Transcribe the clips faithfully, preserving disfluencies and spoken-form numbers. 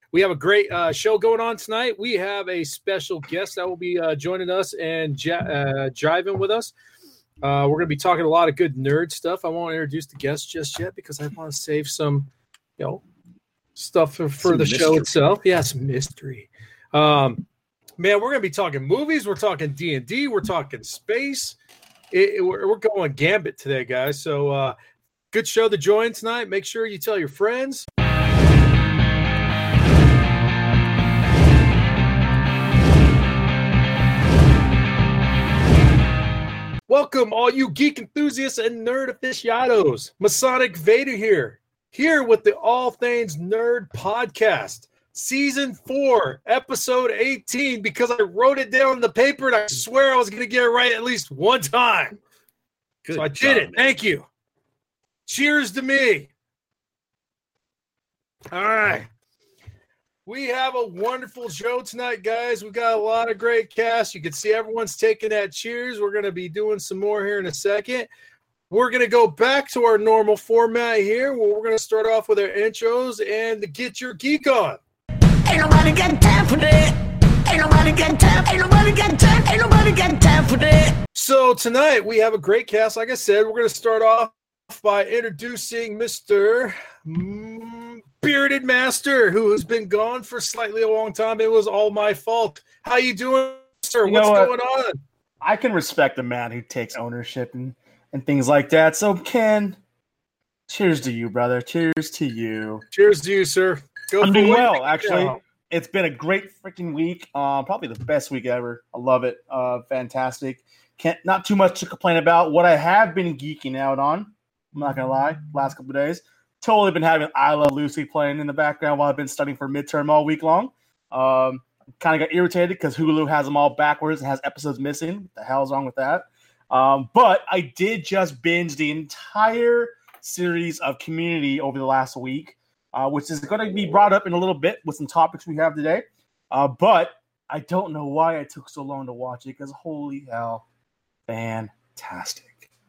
We have a great uh, show going on tonight. We have a special guest that will be uh, joining us and ja- uh, driving with us. Uh, we're going to be talking a lot of good nerd stuff. I won't introduce the guest just yet because I want to save some, you know, stuff for, for the mystery. show itself. Yes, yeah, mystery. Um, man, we're going to be talking movies. We're talking D and D. We're talking space. It, it, we're, we're going gambit today, guys. So uh, good show to join tonight. Make sure you tell your friends. Welcome, all you geek enthusiasts and nerd aficionados. Masonic Vader here, here with the All Things Nerd podcast, season four, episode eighteen, because I wrote it down on the paper and I swear I was going to get it right at least one time. Good so I did job, it. Man. Thank you. Cheers to me. All right. We have a wonderful show tonight, guys. We've got a lot of great cast. You can see everyone's taking that cheers. We're going to be doing some more here in a second. We're going to go back to our normal format here, where we're going to start off with our intros and to get your geek on. Ain't nobody got time for that. Ain't nobody got time. Ain't nobody got time. Ain't nobody got time for that. So tonight we have a great cast. Like I said, we're going to start off by introducing Mister Bearded Master, who has been gone for slightly a long time. It was all my fault. How you doing, sir? You What's what? going on? I can respect a man who takes ownership and, and things like that. So, Ken, cheers to you, brother. Cheers to you. Cheers to you, sir. Go I'm doing well, it. actually. Yeah. It's been a great freaking week. Uh, probably the best week ever. I love it. Uh, fantastic. Can't not too much to complain about. What I have been geeking out on, I'm not gonna lie, last couple of days. Totally been having I Love Lucy playing in the background while I've been studying for midterm all week long. Um, kind of got irritated because Hulu has them all backwards and has episodes missing. What the hell's wrong with that? Um, but I did just binge the entire series of Community over the last week, uh, which is going to be brought up in a little bit with some topics we have today. Uh, but I don't know why it took so long to watch it because holy hell, fantastic.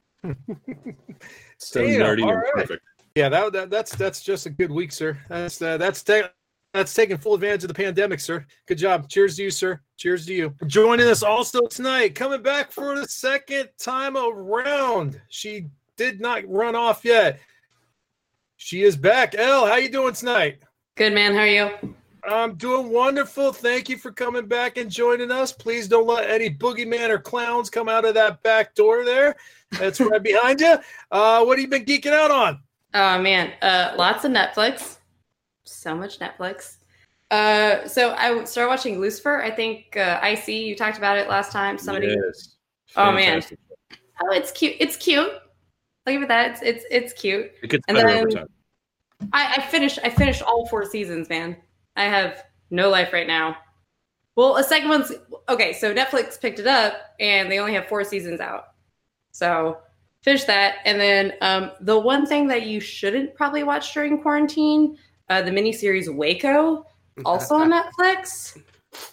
So nerdy and right. perfect. Yeah, that, that that's that's just a good week, sir. That's uh, that's ta- that's taking full advantage of the pandemic, sir. Good job. Cheers to you, sir. Cheers to you. Joining us also tonight, coming back for the second time around. She did not run off yet. She is back. Elle, how you doing tonight? Good, man. How are you? I'm doing wonderful. Thank you for coming back and joining us. Please don't let any boogeyman or clowns come out of that back door there. That's right behind you. Uh, what have you been geeking out on? Oh, man. Uh, lots of Netflix. So much Netflix. Uh, so I started watching Lucifer. I think uh, I C, you talked about it last time. Somebody. Yes. Oh, man. Oh, it's cute. It's cute. I'll give it that. It's it's it's cute. It gets and better then over time. I, I finished I finished all four seasons, man. I have no life right now. Well, a second one's okay. So Netflix picked it up, and they only have four seasons out. So finish that, and then um, the one thing that you shouldn't probably watch during quarantine, uh, the miniseries Waco, also on Netflix.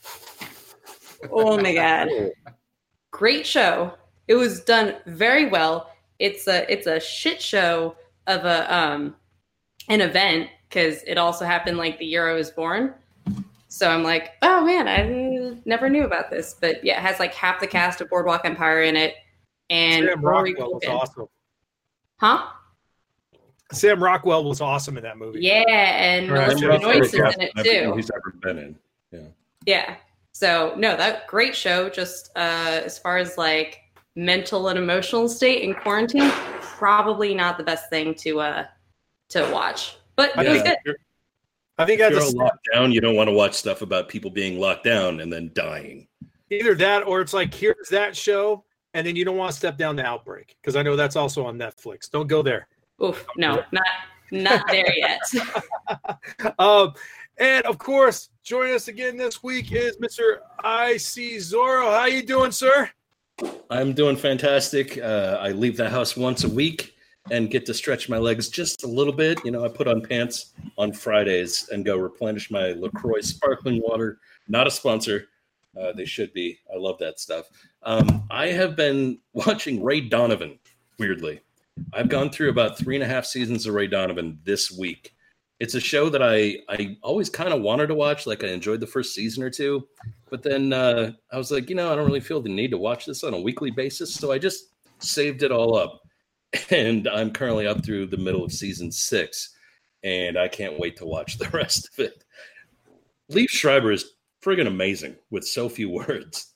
Oh my god, great show! It was done very well. It's a it's a shit show of a um an event because it also happened like the year I was born. So I'm like, oh man, I never knew about this, but yeah, it has like half the cast of Boardwalk Empire in it. And Sam Rockwell was awesome. Huh? Sam Rockwell was awesome in that movie. Yeah, and Melissa Benoist is in it too. He's ever been in. Yeah. Yeah. So no, that great show. Just uh, as far as like mental and emotional state in quarantine, probably not the best thing to uh to watch. But it yeah, was good. I think if that's you're a lockdown. You don't want to watch stuff about people being locked down and then dying. Either that, or it's like here's that show. And then you don't want to step down the Outbreak because I know that's also on Netflix. Don't go there. Oof, no, not not there yet. um, and of course, joining us again this week is Mister I C Zorro. How you doing, sir? I'm doing fantastic. Uh, I leave the house once a week and get to stretch my legs just a little bit. You know, I put on pants on Fridays and go replenish my LaCroix sparkling water. Not a sponsor. Uh, they should be. I love that stuff. Um, I have been watching Ray Donovan, weirdly. I've gone through about three and a half seasons of Ray Donovan this week. it's a show that I, I always kind of wanted to watch. Like I enjoyed the first season or two, but then uh, I was like, you know, I don't really feel the need to watch this on a weekly basis. So I just saved it all up. And I'm currently up through the middle of season six, and I can't wait to watch the rest of it. Liev Schreiber is friggin' amazing with so few words.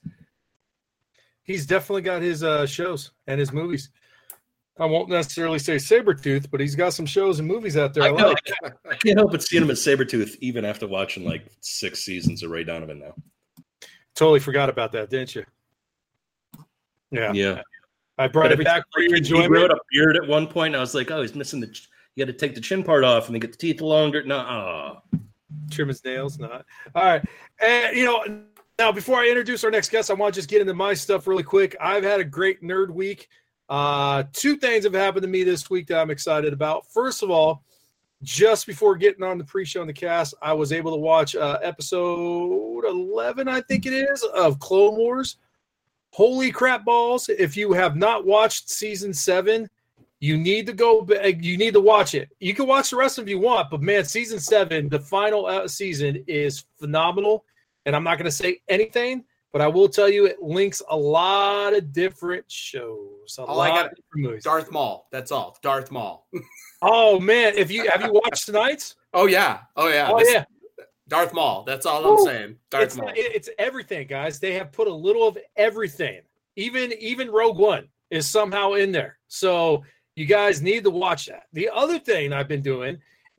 He's definitely got his uh, shows and his movies. I won't necessarily say Sabretooth, but he's got some shows and movies out there. I, I know, like. I, can't, I can't help but seeing him as Sabretooth even after watching like six seasons of Ray Donovan now. Totally forgot about that, didn't you? Yeah. Yeah. I brought but it back for your enjoyment. He grew a beard at one point. And I was like, oh, he's missing the. You got to take the chin part off and then get the teeth longer. No, oh. Trim his nails. Not all right. And you know, now before I introduce our next guest, I want to just get into my stuff really quick. I've had a great nerd week. Uh, two things have happened to me this week that I'm excited about. First of all, just before getting on the pre-show and the cast, I was able to watch uh, episode eleven, I think it is, of Clone Wars. Holy crap balls. If you have not watched season seven, you need to go, you need to watch it. You can watch the rest if you want, but man, season seven, the final uh, season is phenomenal. And I'm not going to say anything, but I will tell you it links a lot of different shows. A all lot I got of different movies. Darth Maul. That's all. Darth Maul. Oh man, if you have you watched tonight's? Oh yeah. Oh yeah. Oh This- yeah. Darth Maul. That's all Ooh, I'm saying. Darth It's, Maul. not- it's everything, guys. They have put a little of everything. Even even Rogue One is somehow in there. So you guys need to watch that. The other thing I've been doing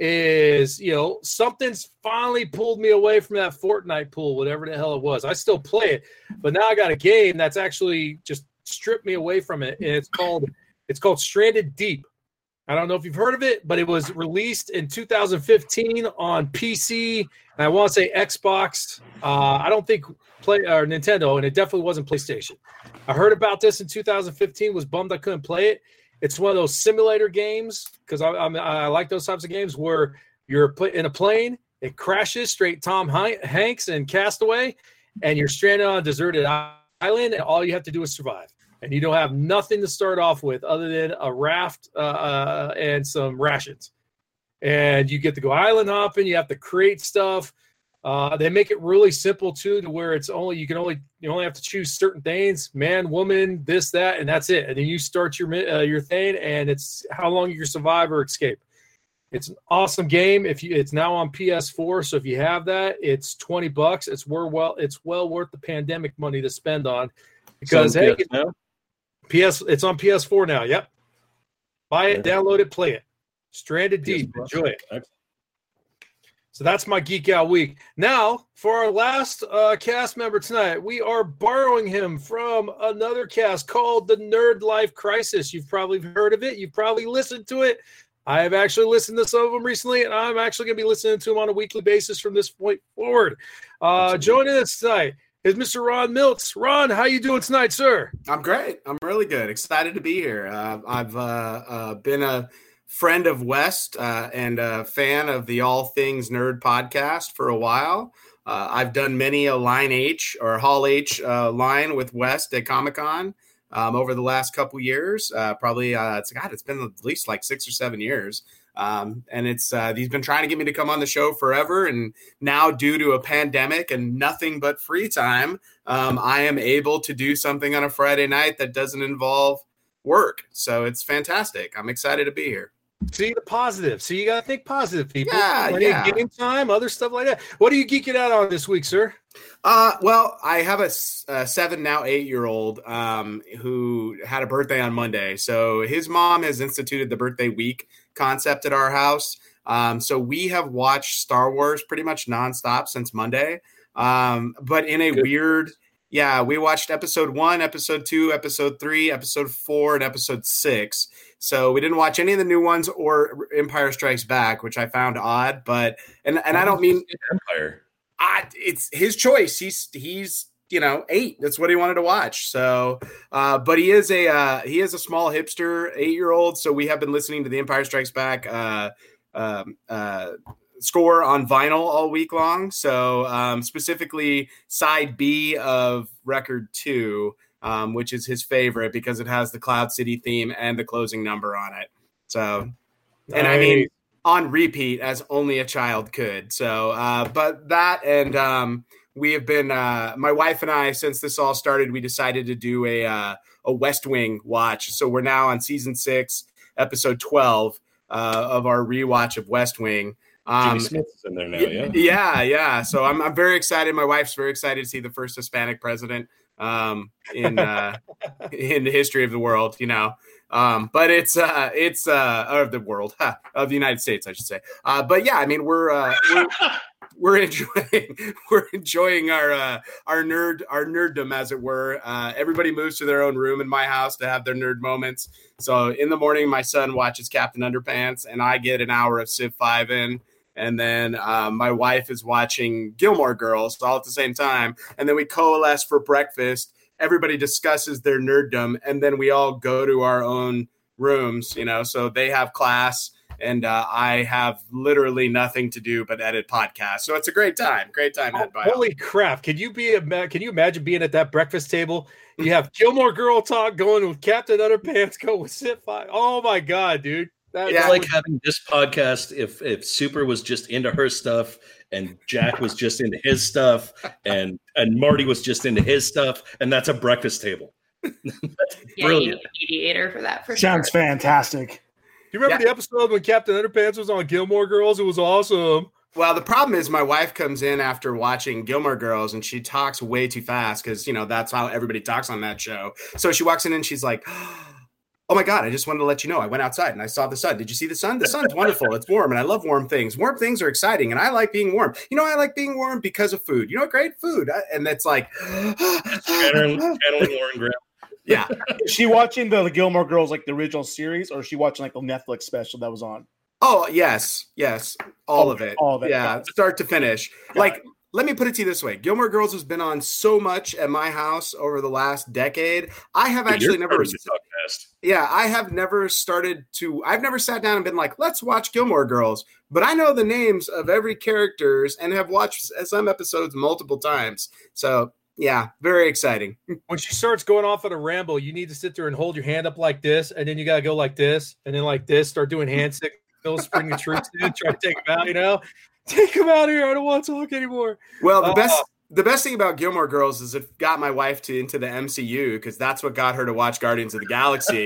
is, you know, something's finally pulled me away from that Fortnite pool, whatever the hell it was. I still play it, but now I got a game that's actually just stripped me away from it, and it's called it's called Stranded Deep. I don't know if you've heard of it, but it was released in two thousand fifteen on P C, and I want to say Xbox. Uh, I don't think play or Nintendo, and it definitely wasn't PlayStation. I heard about this in two thousand fifteen. Was bummed I couldn't play it. It's one of those simulator games because I, I, I like those types of games where you're in a plane, it crashes straight Tom Hanks and Castaway, and you're stranded on a deserted island, and all you have to do is survive. And you don't have nothing to start off with other than a raft uh, uh, and some rations. And you get to go island hopping. You have to create stuff. Uh, they make it really simple too, to where it's only you can only you only have to choose certain things: man, woman, this, that, and that's it. And then you start your uh, your thing, and it's how long you can survive or escape. It's an awesome game. If you, it's now on P S four, so if you have that, it's twenty bucks. It's worth well, it's well worth the pandemic money to spend on because hey, P S now? P S, it's on P S four now. Yep, buy it, Yeah. download it, play it. Stranded P S Deep, Plus. enjoy it. So that's my Geek Out Week. Now, for our last uh, cast member tonight, we are borrowing him from another cast called The Nerd Life Crisis. You've probably heard of it. You've probably listened to it. I have actually listened to some of them recently, and I'm actually going to be listening to them on a weekly basis from this point forward. Uh, joining us tonight is Mister Ron Miltz. Ron, how you doing tonight, sir? I'm great. I'm really good. Excited to be here. Uh, I've uh, uh, been a friend of West uh, and a fan of the All Things Nerd podcast for a while. Uh, I've done many a Line H or Hall H uh, line with West at Comic-Con um, over the last couple years. Uh, probably, uh, it's God, it's been at least like six or seven years. Um, and it's uh, he's been trying to get me to come on the show forever. And now, due to a pandemic and nothing but free time, um, I am able to do something on a Friday night that doesn't involve work. So it's fantastic. I'm excited to be here. See the positive. See, you got to think positive, people. Yeah, Plenty of yeah. game time, other stuff like that. What are you geeking out on this week, sir? Uh, well, I have a, s- a seven, now eight-year-old um, who had a birthday on Monday. So his mom has instituted the birthday week concept at our house. Um, so we have watched Star Wars pretty much nonstop since Monday. Um, but in a Good. weird, yeah, we watched episode one, episode two, episode three, episode four, and episode six. So we didn't watch any of the new ones or Empire Strikes Back, which I found odd. But and and I don't mean Empire. I, it's his choice. He's he's you know eight. That's what he wanted to watch. So, uh, but he is a uh, he is a small hipster eight year old. So we have been listening to the Empire Strikes Back uh, um, uh, score on vinyl all week long. So um, specifically side B of record two, um, which is his favorite because it has the Cloud City theme and the closing number on it. So, and I mean. on repeat as only a child could. So, uh, but that and um, we have been, uh, my wife and I, since this all started, we decided to do a uh, a West Wing watch. So we're now on season six, episode twelve uh, of our rewatch of West Wing. Um, Jimmy Smith is in there now, yeah. Yeah, yeah. So I'm I'm very excited. My wife's very excited to see the first Hispanic president um, in uh, in the history of the world. You know, um, but it's uh, it's uh, of the world huh, of the United States, I should say. Uh, but yeah, I mean, we're uh, we're, we're enjoying we're enjoying our uh, our nerd our nerddom, as it were. Uh, everybody moves to their own room in my house to have their nerd moments. So in the morning, my son watches Captain Underpants, and I get an hour of Civ five in. And then uh, my wife is watching Gilmore Girls all at the same time. And then we coalesce for breakfast. Everybody discusses their nerddom. And then we all go to our own rooms, you know. So they have class. And uh, I have literally nothing to do but edit podcasts. So it's a great time. Great time. Oh, holy crap. Can you be a, Can you imagine being at that breakfast table? You have Gilmore Girl talk going with Captain Underpants, go with Civ five. Oh, my God, dude. That, it's that like was, having this podcast if if Super was just into her stuff and Jack was just into his stuff and and Marty was just into his stuff, and that's a breakfast table. That's yeah, brilliant. you need a mediator for that for Sounds sure. fantastic. you remember Yeah. the episode when Captain Underpants was on Gilmore Girls? It was awesome. Well, the problem is my wife comes in after watching Gilmore Girls and she talks way too fast because, you know, that's how everybody talks on that show. So she walks in and she's like, oh my God, I just wanted to let you know I went outside and I saw the sun. Did you see the sun? The sun's wonderful. It's warm and I love warm things. Warm things are exciting and I like being warm. You know, I like being warm because of food. You know, great food. And it's like, Channeling, channeling Lauren Graham. yeah. Is she watching the, the Gilmore Girls, like the original series, or is she watching like the Netflix special that was on? Oh, yes. Yes. All Oh, of it. all of it. Yeah. Start to finish. Got Like, it. let me put it to you this way. Gilmore Girls has been on so much at my house over the last decade. I have actually You're never starting to talk fast. Yeah, I have never started to I've never sat down and been like, let's watch Gilmore Girls. But I know the names of every characters and have watched some episodes multiple times. So yeah, very exciting. When she starts going off on a ramble, you need to sit there and hold your hand up like this, and then you got to go like this, and then like this, start doing hand signals, bring the troops in, try to take them out, you know? Take them out of here. I don't want to talk anymore. Well, the Uh, best the best thing about Gilmore Girls is it got my wife to into the M C U because that's what got her to watch Guardians of the Galaxy.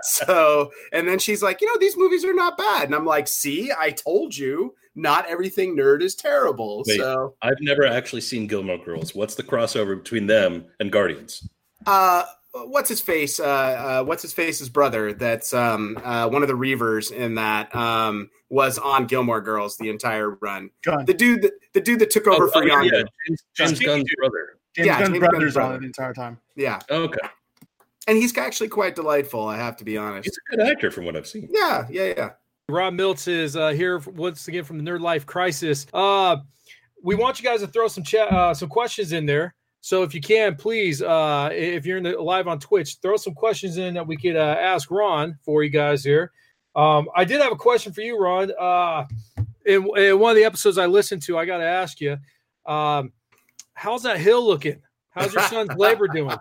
So, and then she's like, you know, these movies are not bad. And I'm like, see, I told you, not everything nerd is terrible. Wait. So, I've never actually seen Gilmore Girls. What's the crossover between them and Guardians? uh, what's his face? Uh, uh, what's his face's brother? That's um, uh, one of the Reavers in that um, was on Gilmore Girls the entire run. Gun. The dude, that, the dude that took over Oh, for oh, yeah, Yondu. yeah, James, James Just- Gunn's brother. James yeah, Gunn's James Gunn's brothers on brother. it the entire time. Yeah, Okay. and he's actually quite delightful. I have to be honest. He's a good actor from what I've seen. Yeah, yeah, yeah. Rob Miltz is uh, here once again from the Nerd Life Crisis. Uh, we want you guys to throw some chat, uh, some questions in there. So if you can, please, uh, if you're in the live on Twitch, throw some questions in that we could uh, ask Ron for you guys here. Um, I did have a question for you, Ron. Uh, in, in one of the episodes I listened to, I got to ask you, um, how's that hill looking? How's your son's labor doing?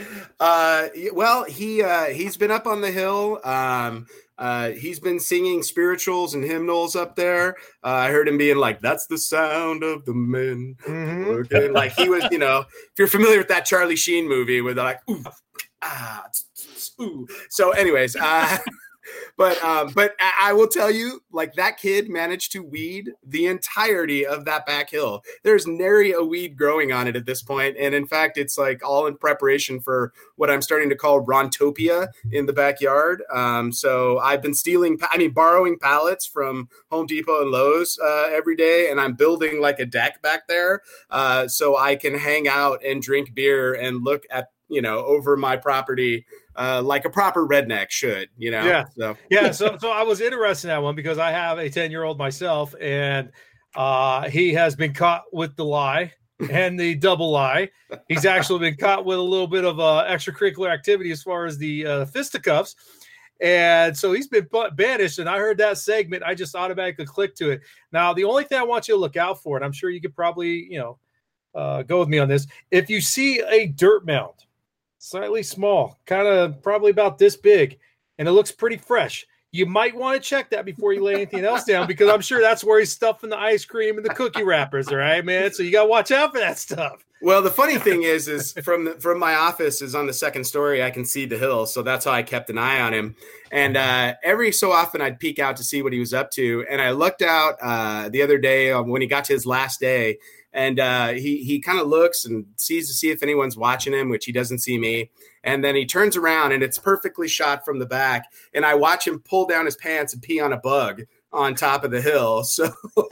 Uh, well, he uh, he's been up on the hill. Um, uh, he's been singing spirituals and hymnals up there. Uh, I heard him being like, "That's the sound of the men." Mhm. Okay, like he was, you know, if you're familiar with that Charlie Sheen movie, where they're like, "Ooh, ah, tss, tss, ooh." So, anyways, uh, but um, but I I will tell you, like that kid managed to weed the entirety of that back hill. There's nary a weed growing on it at this point, and in fact, it's like all in preparation for what I'm starting to call Rontopia in the backyard. Um, so I've been stealing, I mean, borrowing pallets from Home Depot and Lowe's uh, every day, and I'm building like a deck back there uh, so I can hang out and drink beer and look at, you know, over my property. Uh, like a proper redneck should, you know? Yeah. So, Yeah, so so I was interested in that one because I have a ten-year-old myself, and uh, he has been caught with the lie and the double lie. He's actually been caught with a little bit of uh, extracurricular activity as far as the uh, fisticuffs, and so he's been bu- banished. And I heard that segment, I just automatically clicked to it. Now, the only thing I want you to look out for, and I'm sure you could probably, you know, uh, go with me on this, if you see a dirt mound, slightly small, kind of probably about this big, and it looks pretty fresh, you might want to check that before you lay anything else down, because I'm sure that's where he's stuffing the ice cream and the cookie wrappers. All right, man. So you got to watch out for that stuff. Well, the funny thing is, is from the, from my office is on the second story. I can see the hill, so that's how I kept an eye on him. And uh, every so often, I'd peek out to see what he was up to. And I looked out uh, the other day when he got to his last day, and uh, he he kind of looks and sees to see if anyone's watching him, which he doesn't see me. And then he turns around, and it's perfectly shot from the back. And I watch him pull down his pants and pee on a bug on top of the hill. So.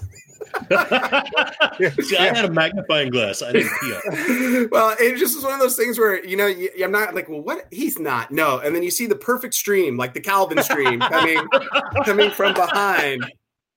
See, I had a magnifying glass. I didn't pee on. Well, it just was one of those things where, you know, you, I'm not like, well, what? He's not. No. And then you see the perfect stream, like the Calvin stream coming coming from behind.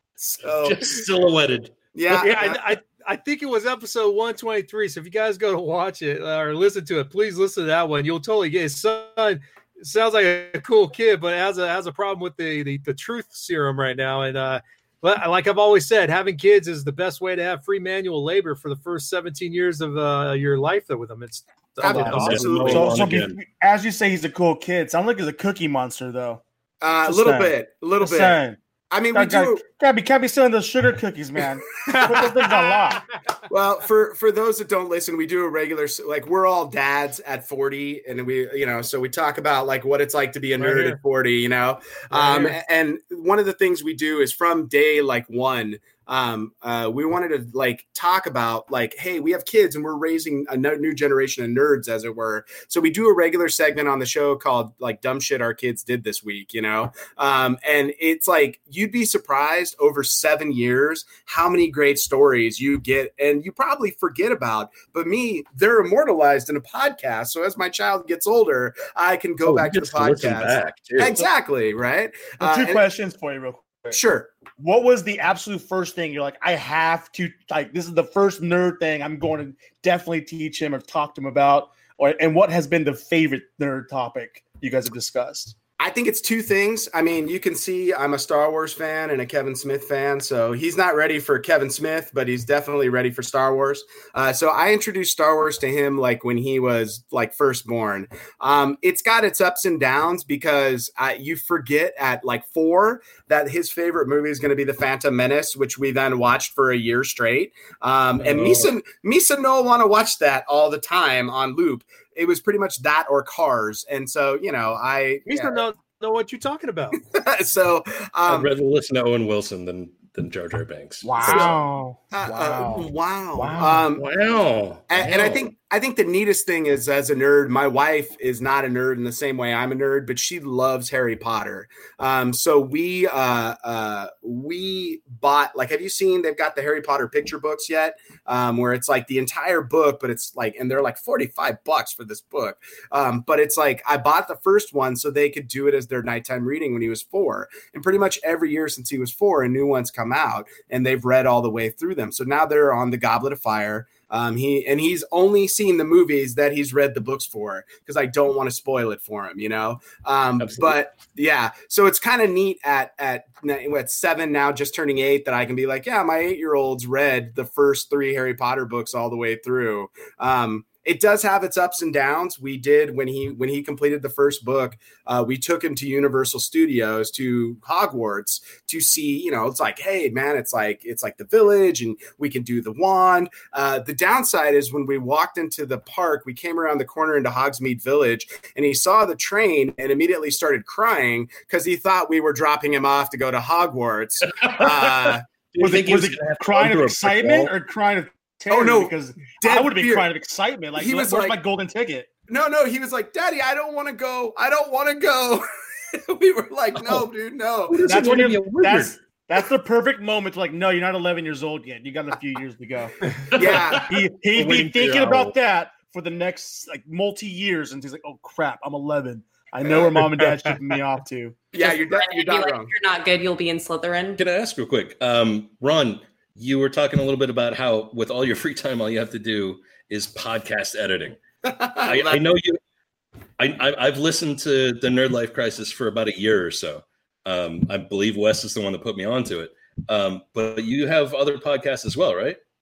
So just silhouetted. Yeah. Yeah. I, I, I think it was episode one twenty-three. So if you guys go to watch it or listen to it, please listen to that one. You'll totally get his son. Sounds like a cool kid, but has a has a problem with the the, the truth serum right now. And uh But like I've always said, having kids is the best way to have free manual labor for the first seventeen years of uh, your life with them. It's absolutely. So, so be, as you say, he's a cool kid. Sounds like he's a cookie monster, though. Uh, a little saying. bit, a little Just bit. Saying. I mean, we gotta, do. Gotta be, can't be selling those sugar cookies, man. Put those things on lock. Well, for for those that don't listen, we do a regular, like we're all dads at forty, and we, you know, so we talk about like what it's like to be a nerd right at forty, you know. Right um, here. And one of the things we do is from day like one. Um, uh, we wanted to like talk about like, hey, we have kids and we're raising a new generation of nerds, as it were. So we do a regular segment on the show called like dumb shit our kids did this week, you know? Um, and it's like, you'd be surprised over seven years, how many great stories you get and you probably forget about, but me, they're immortalized in a podcast. So as my child gets older, I can go oh, back to the podcast. Back, exactly. Right. Well, two uh, questions for you real quick. Sure. What was the absolute first thing you're like, I have to, like, this is the first nerd thing I'm going to definitely teach him or talk to him about? Or and what has been the favorite nerd topic you guys have discussed? I think it's two things. I mean, you can see I'm a Star Wars fan and a Kevin Smith fan. So he's not ready for Kevin Smith, but he's definitely ready for Star Wars. Uh, so I introduced Star Wars to him like when he was like first born. Um, it's got its ups and downs because uh, you forget at like four that his favorite movie is going to be The Phantom Menace, which we then watched for a year straight. Um, and oh. Misa, Misa no want to watch that all the time on loop. It was pretty much that or Cars. And so, you know, I He's yeah. don't know what you're talking about. so um, I'd rather listen to Owen Wilson than than Jar Jar Banks. Wow. Uh, wow. Uh, wow. Wow. Um, wow. And, and I think I think the neatest thing is, as a nerd, my wife is not a nerd in the same way I'm a nerd, but she loves Harry Potter. Um, so we uh, uh, we bought, like, have you seen, they've got the Harry Potter picture books yet? Um, where it's like the entire book, but it's like, and they're like forty-five bucks for this book. Um, but it's like, I bought the first one so they could do it as their nighttime reading when he was four. And pretty much every year since he was four, a new one's come out and they've read all the way through them. So now they're on the Goblet of Fire. Um, he and he's only seen the movies that he's read the books for, because I don't want to spoil it for him, you know. Um, but yeah, so it's kind of neat at at at seven now, just turning eight, that I can be like, yeah, my eight year old's read the first three Harry Potter books all the way through. Um, It does have its ups and downs. We did when he when he completed the first book, uh, we took him to Universal Studios, to Hogwarts, to see, you know, it's like, hey man, it's like it's like the village, and we can do the wand. Uh, the downside is when we walked into the park, we came around the corner into Hogsmeade Village, and he saw the train and immediately started crying because he thought we were dropping him off to go to Hogwarts. Uh, was it, was it crying of excitement or crying of terror? Oh no, because I would have been crying of excitement. Like, he was where's like, my golden ticket? No, no, he was like, Daddy, I don't want to go. I don't want to go. We were like, no, oh. dude, no. That's when you're that's that's the perfect moment to like, no, you're not eleven years old yet. You got a few years to go. Yeah. he he'd be thinking about that for the next like multi years, and he's like, oh crap, I'm eleven. I know where mom and dad shipping me off to. Yeah, you're, de- you're not like, wrong. If you're not good, you'll be in Slytherin. Can I ask real quick? Um, Ron, you were talking a little bit about how with all your free time, all you have to do is podcast editing. I, I know you. I, I, I've listened to the Nerd Life Crisis for about a year or so. Um, I believe Wes is the one that put me onto it. Um, but you have other podcasts as well, right?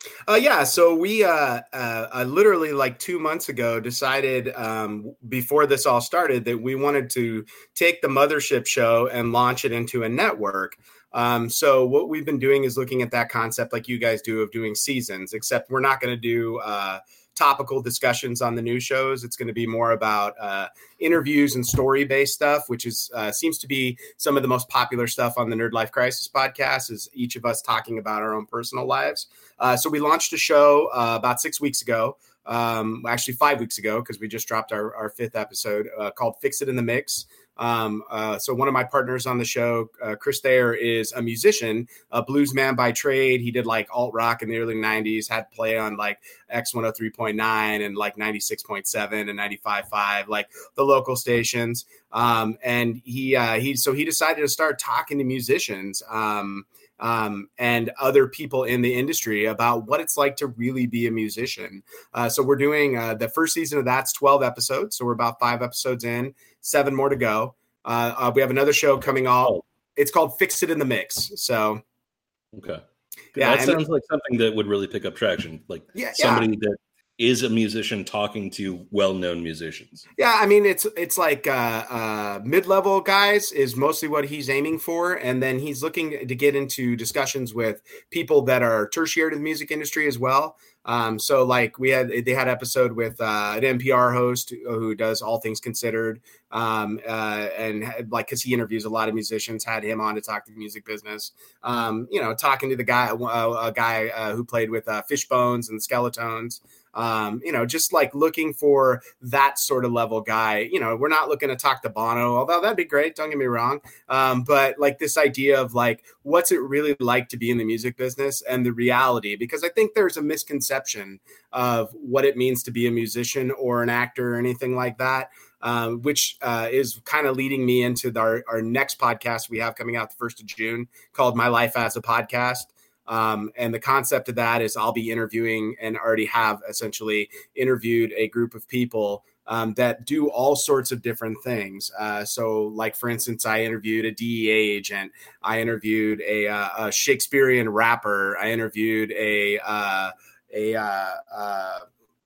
Uh, yeah, so we uh, uh, uh, literally like two months ago decided um, before this all started that we wanted to take the Mothership show and launch it into a network. Um, so what we've been doing is looking at that concept like you guys do of doing seasons, except we're not going to do uh, topical discussions on the new shows. It's going to be more about uh, interviews and story-based stuff, which is uh, seems to be some of the most popular stuff on the Nerd Life Crisis podcast, is each of us talking about our own personal lives. Uh, so we launched a show uh, about six weeks ago, um, actually five weeks ago, because we just dropped our, our fifth episode uh, called Fix It in the Mix. Um, uh, so one of my partners on the show, uh, Chris Thayer, is a musician, a blues man by trade. He did like alt rock in the early nineties, had play on like X one oh three point nine and like ninety-six point seven and ninety-five point five, like the local stations. Um, and he, uh, he, so he decided to start talking to musicians, um, um, and other people in the industry about what it's like to really be a musician. Uh, so we're doing, uh, the first season of that's twelve episodes. So we're about five episodes in, seven more to go. Uh, uh, we have another show coming on. It's called Fix It in the Mix. So, okay. Yeah, that and- sounds like something that would really pick up traction. Like Yeah, somebody yeah. that is a musician talking to well-known musicians. Yeah, I mean, it's it's like uh, uh, mid-level guys is mostly what he's aiming for, and then he's looking to get into discussions with people that are tertiary to the music industry as well. Um, so, like we had, they had an episode with uh, an N P R host who does All Things Considered, um, uh, and had, like because he interviews a lot of musicians, had him on to talk to the music business. Um, you know, talking to the guy, uh, a guy uh, who played with uh, Fishbones and Skeletones. Um, you know, just like looking for that sort of level guy. You know, we're not looking to talk to Bono, although that'd be great. Don't get me wrong. Um, but like this idea of like, what's it really like to be in the music business and the reality? Because I think there's a misconception of what it means to be a musician or an actor or anything like that. Um, which uh, is kind of leading me into the, our, our next podcast we have coming out the first of June called My Life as a Podcast. Um, and the concept of that is I'll be interviewing and already have essentially interviewed a group of people um, that do all sorts of different things. Uh, so like, for instance, I interviewed a D E A agent. I interviewed a, uh, a Shakespearean rapper. I interviewed a, uh, a, uh, uh,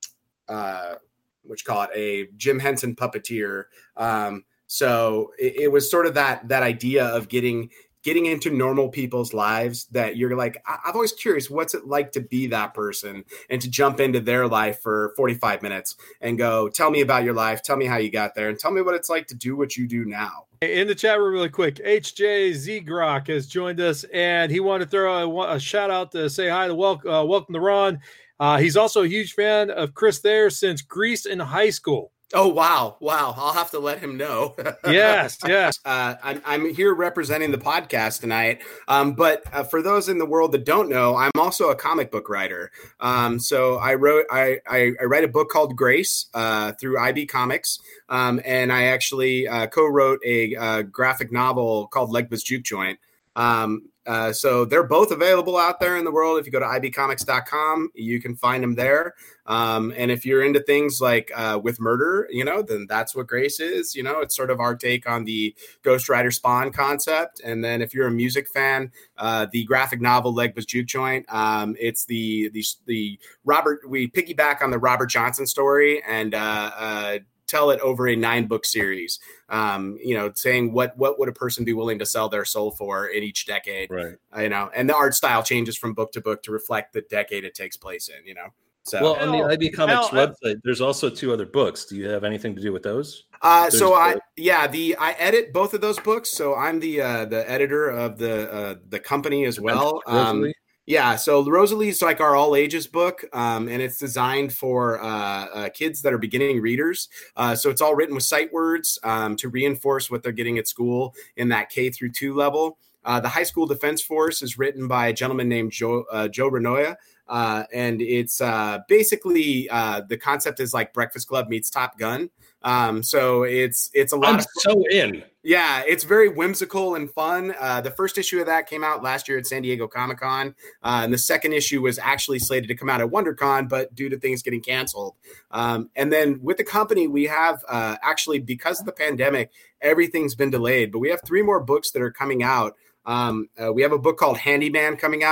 uh, what you call it, a Jim Henson puppeteer. Um, so it, it was sort of that, that idea of getting, getting into normal people's lives that you're like, I- I'm always curious, what's it like to be that person and to jump into their life for forty-five minutes and go, tell me about your life. Tell me how you got there and tell me what it's like to do what you do now. In the chat room really quick, H J Zegrock has joined us, and he wanted to throw a, a shout out to say hi to welcome, uh, welcome to Ron. Uh, he's also a huge fan of Chris Thayer since Grease in high school. Oh, wow. Wow. I'll have to let him know. Yes, yes. Uh, I'm, I'm here representing the podcast tonight. Um, but uh, for those in the world that don't know, I'm also a comic book writer. Um, so I wrote, I, I, I write a book called Grace uh, through I B Comics. Um, and I actually uh, co-wrote a uh, graphic novel called Legba's Juke Joint. Um, uh, so they're both available out there in the world. If you go to I B comics dot com, you can find them there. Um, and if you're into things like uh, with murder, you know, then that's what Grace is. You know, it's sort of our take on the Ghost Rider Spawn concept. And then if you're a music fan, uh, the graphic novel Legba's Juke Joint, um, it's the, the, the Robert, we piggyback on the Robert Johnson story and uh, uh, tell it over a nine book series, um, you know, saying what, what would a person be willing to sell their soul for in each decade, Right. uh, you know, and the art style changes from book to book to reflect the decade it takes place in, you know? So, Well, on the I B Comics Hell, website, there's also two other books. Do you have anything to do with those? uh, so there's I, the- yeah, the, I edit both of those books. So I'm the, uh, the editor of the, uh, the company as well. Um, Rosalie? Yeah, so Rosalie's like our all ages book, um, and it's designed for uh, uh, kids that are beginning readers. Uh, so it's all written with sight words um, to reinforce what they're getting at school in that K through two level. Uh, the High School Defense Force is written by a gentleman named Joe uh, Joe Renoya, uh, and it's uh, basically uh, the concept is like Breakfast Club meets Top Gun. Um, so it's it's a lot I'm of so in. Yeah, it's very whimsical and fun. Uh, the first issue of that came out last year at San Diego Comic-Con, uh, and the second issue was actually slated to come out at WonderCon, but due to things getting canceled. Um, and then with the company, we have uh, actually, because of the pandemic, everything's been delayed, but we have three more books that are coming out. Um, uh, we have a book called Handyman coming out.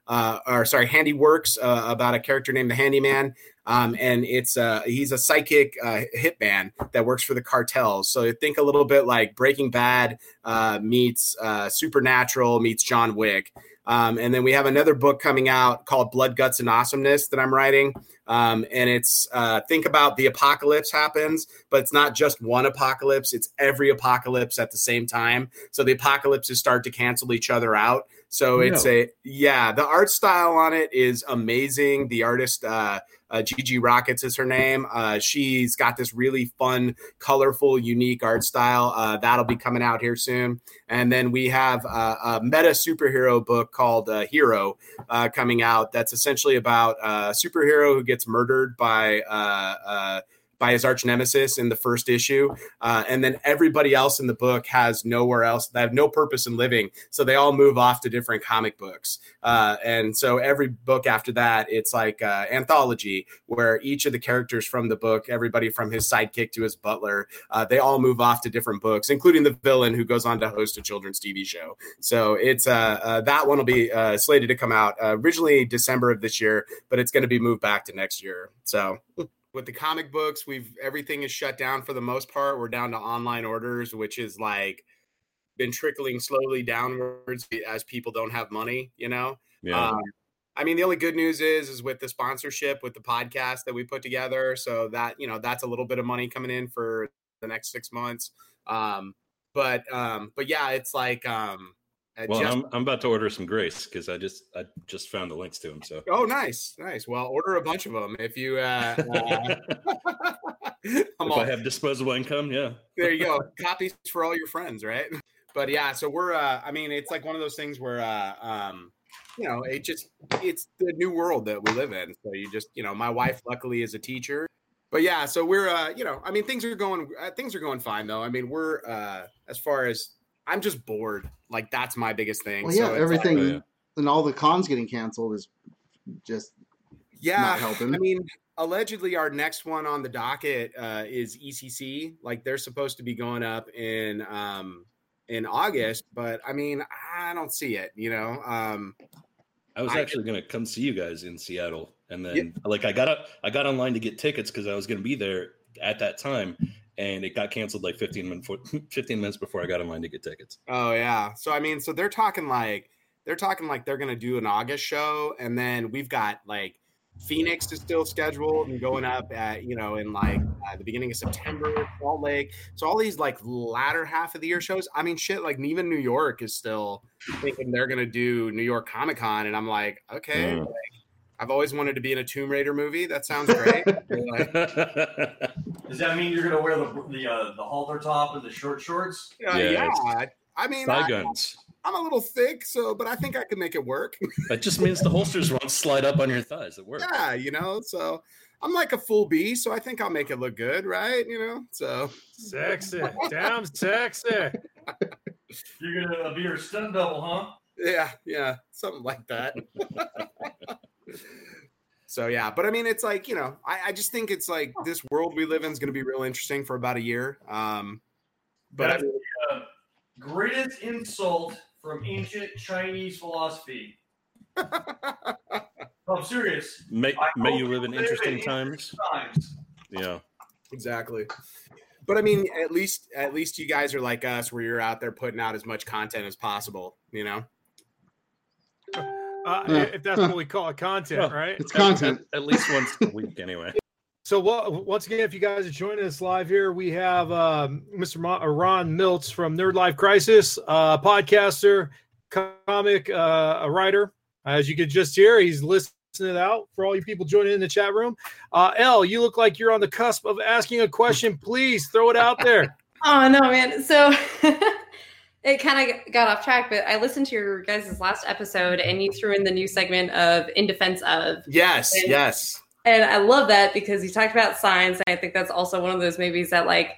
uh, or sorry, Handiworks, uh, about a character named the Handyman. Um, and it's uh, he's a psychic uh, hitman that works for the cartels. So think a little bit like Breaking Bad uh, meets uh, Supernatural meets John Wick. Um, and then we have another book coming out called Blood, Guts, and Awesomeness that I'm writing. Um, and it's uh, think about the apocalypse happens, but it's not just one apocalypse. It's every apocalypse at the same time. So the apocalypses start to cancel each other out. So it's no. a, yeah, the art style on it is amazing. The artist, uh, uh, Gigi Rockets is her name. Uh, she's got this really fun, colorful, unique art style. Uh, that'll be coming out here soon. And then we have uh, a meta superhero book called uh, Hero uh, coming out. That's essentially about a superhero who gets murdered by uh, uh, by his arch nemesis in the first issue. Uh, and then everybody else in the book has nowhere else. They have no purpose in living. So they all move off to different comic books. Uh, and so every book after that, it's like uh, anthology where each of the characters from the book, everybody from his sidekick to his butler, uh, they all move off to different books, including the villain who goes on to host a children's T V show. So it's uh, uh, that one will be uh, slated to come out uh, originally December of this year, but it's going to be moved back to next year. So with the comic books, we've everything is shut down for the most part. We're down to online orders, which is like been trickling slowly downwards as people don't have money, you know? Yeah. Um, I mean, the only good news is, is with the sponsorship with the podcast that we put together. So that, you know, that's a little bit of money coming in for the next six months. Um, but, um, but yeah, it's like, um, well, just, I'm I'm about to order some Grace because I just I just found the links to them. So oh, nice, nice. Well, order a bunch of them if you. Uh, uh, if all, I have disposable income, yeah. There you go. Copies for all your friends, right? But yeah, so we're. Uh, I mean, it's like one of those things where, uh, um, you know, it just it's the new world that we live in. So you just, you know, my wife luckily is a teacher. But yeah, so we're, uh, you know, I mean, things are going, uh, things are going fine though. I mean, we're uh, as far as. I'm just bored. Like that's my biggest thing. Well, yeah, so everything like, and all the cons getting canceled is just yeah. not helping. I mean, allegedly, our next one on the docket uh, is E C C. Like they're supposed to be going up in um, in August, but I mean, I don't see it. You know, um, I was I, actually going to come see you guys in Seattle, and then yeah. like I got up, I got online to get tickets because I was going to be there at that time. And it got canceled like fifteen minutes, fifteen minutes before I got in line to get tickets. Oh yeah. So, I mean, so they're talking like, they're talking like they're going to do an August show. And then we've got like Phoenix is still scheduled and going up at, you know, in like uh, the beginning of September, Salt Lake. So all these like latter half of the year shows, I mean, shit, like even New York is still thinking they're going to do New York Comic Con. And I'm like, okay, mm. like, I've always wanted to be in a Tomb Raider movie. That sounds great. Like, does that mean you're going to wear the the, uh, the halter top and the short shorts? Uh, yeah, yeah. I mean, thigh I, guns. I'm a little thick, so but I think I can make it work. That just means the holsters won't slide up on your thighs. It works. Yeah, you know. So I'm like a full B, so I think I'll make it look good, right? You know. So sexy, damn sexy. You're gonna be your stunt double, huh? Yeah, yeah, something like that. So yeah, but I mean, it's like, you know, I, I just think it's like this world we live in is going to be real interesting for about a year. Um, but That's the uh, greatest insult from ancient Chinese philosophy. I'm serious. May, may you live in interesting times. times. Yeah, exactly. But I mean, at least at least you guys are like us, where you're out there putting out as much content as possible. You know. Uh, yeah. If that's what we call it, content, well, right? It's content. At, at least once a week, anyway. So, well, once again, if you guys are joining us live here, we have um, Mister Ma- Ron Miltz from Nerd Life Crisis, uh, podcaster, comic, uh, a writer. As you could just hear, he's listening it out for all you people joining in the chat room. Uh, Elle, you look like you're on the cusp of asking a question. Please throw it out there. Oh, no, man. So it kind of got off track, but I listened to your guys' last episode and you threw in the new segment of In Defense Of. Yes, and, yes. And I love that because you talked about signs. And I think that's also one of those movies that, like,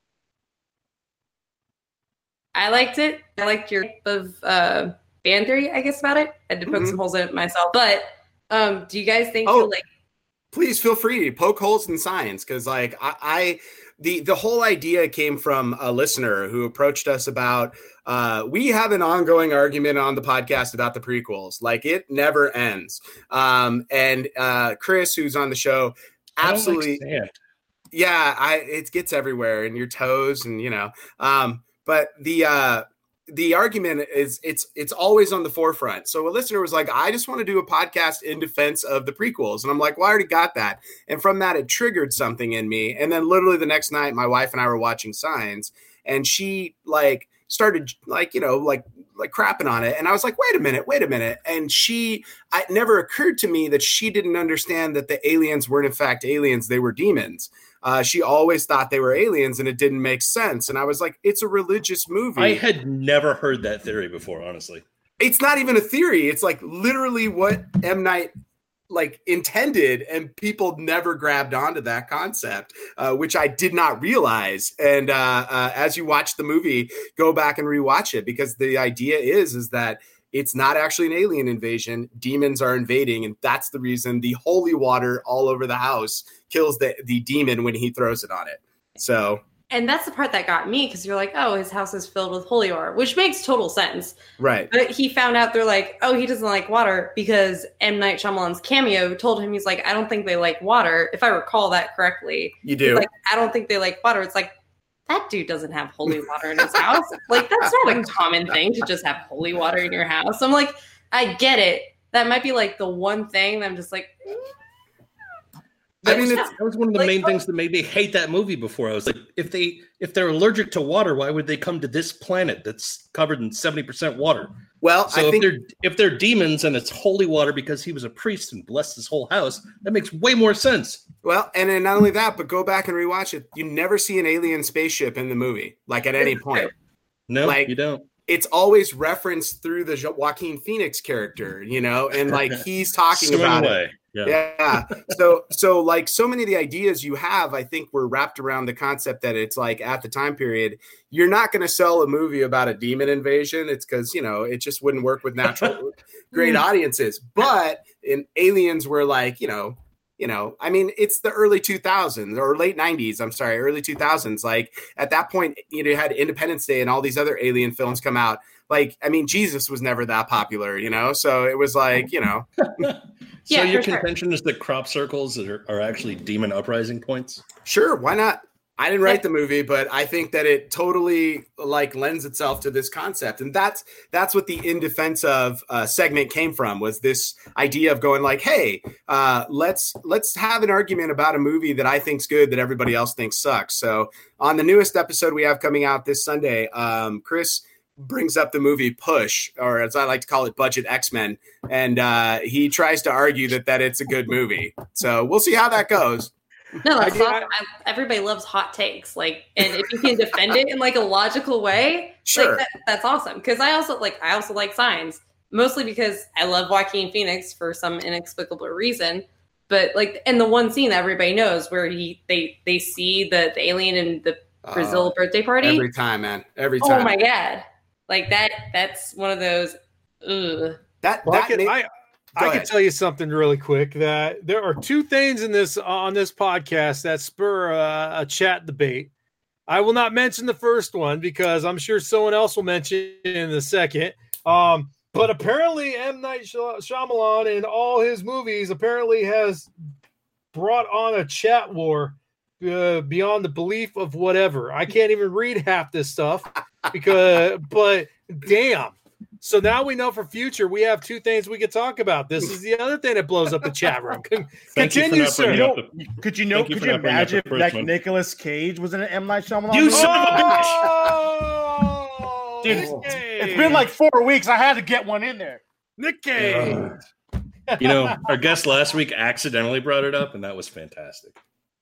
I liked it. I liked your type of uh, fan theory, I guess, about it. I had to poke mm-hmm. some holes in it myself. But um, do you guys think oh. you'll, like, please feel free to poke holes in science because, like, I, I the the whole idea came from a listener who approached us about. Uh, we have an ongoing argument on the podcast about the prequels, like it never ends. Um, and uh, Chris, who's on the show, absolutely, I don't like yeah, I it gets everywhere in your toes, and you know. Um, but the uh, the argument is it's it's always on the forefront. So a listener was like, I just want to do a podcast in defense of the prequels. And I'm like, well, I already got that. And from that, it triggered something in me. And then literally the next night, my wife and I were watching Signs, and she like started like, you know, like like crapping on it. And I was like, wait a minute, wait a minute. And she, it never occurred to me that she didn't understand that the aliens weren't in fact aliens. They were demons. Uh, she always thought they were aliens, and it didn't make sense. And I was like, it's a religious movie. I had never heard that theory before, honestly. It's not even a theory. It's like literally what M. Night like intended, and people never grabbed onto that concept, uh, which I did not realize. And uh, uh, as you watch the movie, go back and rewatch it, because the idea is is that it's not actually an alien invasion. Demons are invading, and that's the reason the holy water all over the house kills the, the demon when he throws it on it. So, and that's the part that got me, because you're like, oh, his house is filled with holy water, which makes total sense. Right. But he found out they're like, oh, he doesn't like water because M. Night Shyamalan's cameo told him, he's like, I don't think they like water. If I recall that correctly. You do. Like, I don't think they like water. It's like, that dude doesn't have holy water in his house. Like, that's not a common thing to just have holy water in your house. I'm like, I get it. That might be like the one thing that I'm just like. I mean, it's, that was one of the like, main things that made me hate that movie before. I was like, if they if they're allergic to water, why would they come to this planet that's covered in seventy percent water? Well, so I if think they're if they're demons and it's holy water because he was a priest and blessed his whole house, that makes way more sense. Well, and then not only that, but go back and rewatch it. You never see an alien spaceship in the movie, like at any point. No, like, you don't. It's always referenced through the Joaquin Phoenix character, you know, and like he's talking about away. it. Yeah. yeah. So, so like so many of the ideas you have, I think were wrapped around the concept that it's like at the time period, you're not going to sell a movie about a demon invasion. It's because, you know, it just wouldn't work with natural great audiences. But in aliens were like, you know, you know, I mean, it's the early two thousands or late nineties. I'm sorry, early two thousands. Like at that point, you know, you had Independence Day and all these other alien films come out. Like, I mean, Jesus was never that popular, you know? So it was like, you know. So yeah, your sure. contention is that crop circles are, are actually demon uprising points? Sure, why not? I didn't write the movie, but I think that it totally like lends itself to this concept. And that's that's what the In Defense Of uh, segment came from, was this idea of going like, hey, uh, let's let's have an argument about a movie that I think's good that everybody else thinks sucks. So on the newest episode we have coming out this Sunday, um, Chris brings up the movie Push, or as I like to call it, Budget X-Men, and uh, he tries to argue that that it's a good movie. So we'll see how that goes. No, that's I- awesome. I, everybody loves hot takes, like, and if you can defend it in like a logical way, Sure. like, that, that's awesome. Because I also like, I also like Signs, mostly because I love Joaquin Phoenix for some inexplicable reason. But like, and the one scene that everybody knows where he they they see the, the alien in the Brazil Uh, birthday party. Every time, man. Every time. Oh my god! Like that. That's one of those. Ugh. That, Well, I that can, ma- I, Go I can ahead. tell you something really quick, that there are two things in this on this podcast that spur uh, a chat debate. I will not mention the first one because I'm sure someone else will mention it in the second. Um, but apparently, M. Night Shy- Shyamalan in all his movies apparently has brought on a chat war uh, beyond the belief of whatever. I can't even read half this stuff because, but damn. So now we know for future we have two things we could talk about. This is the other thing that blows up the chat room. Con- Thank you for Continue, not sir. bringing You up know, the- could you know? Thank you Could for you not bringing up the imagine if first like one. Nicolas Cage was in an M. Night Shyamalan? You movie? son of a bitch! Oh, Dude, Nick Cage. It's been like four weeks. I had to get one in there. Nick Cage. You know, our guest last week accidentally brought it up, and that was fantastic.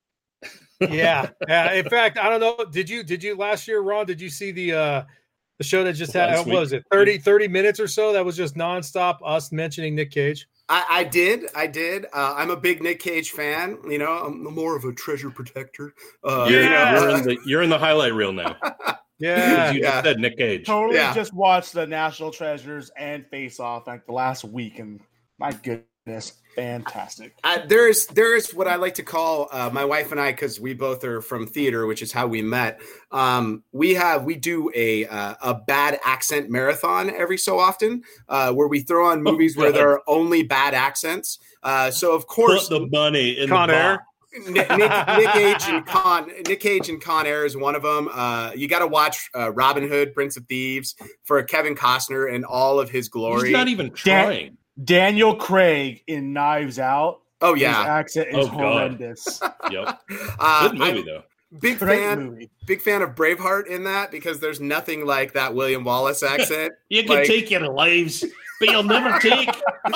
yeah, yeah. In fact, I don't know. Did you did you last year, Ron? Did you see the uh the show that just had Last what was it thirty, thirty minutes or so? That was just nonstop us mentioning Nick Cage. I, I did. I did. Uh, I'm a big Nick Cage fan. You know, I'm more of a treasure protector. Uh, You're, you know, you're, in the, you're in the highlight reel now. Yeah, you yeah. just said Nick Cage. Totally Yeah. just watched the National Treasures and Face Off like the last week, and my goodness. Fantastic. Uh, there's there's what I like to call uh, my wife and I, because we both are from theater, which is how we met. Um, we have we do a uh, a bad accent marathon every so often, uh, where we throw on movies oh, where there are only bad accents. Uh, so of course, put the bunny in Con the Air. Nick, Nick, Nick Cage and Con Nick Cage and Con Air is one of them. Uh, you got to watch uh, Robin Hood, Prince of Thieves for Kevin Costner and all of his glory. He's not even trying. Dan- Daniel Craig in Knives Out. Oh yeah, his accent is oh, horrendous. Yep, uh, good movie I'm though. Big Great fan, movie. big fan of Braveheart in that, because there's nothing like that William Wallace accent. You can like, take your lives, but you'll never take.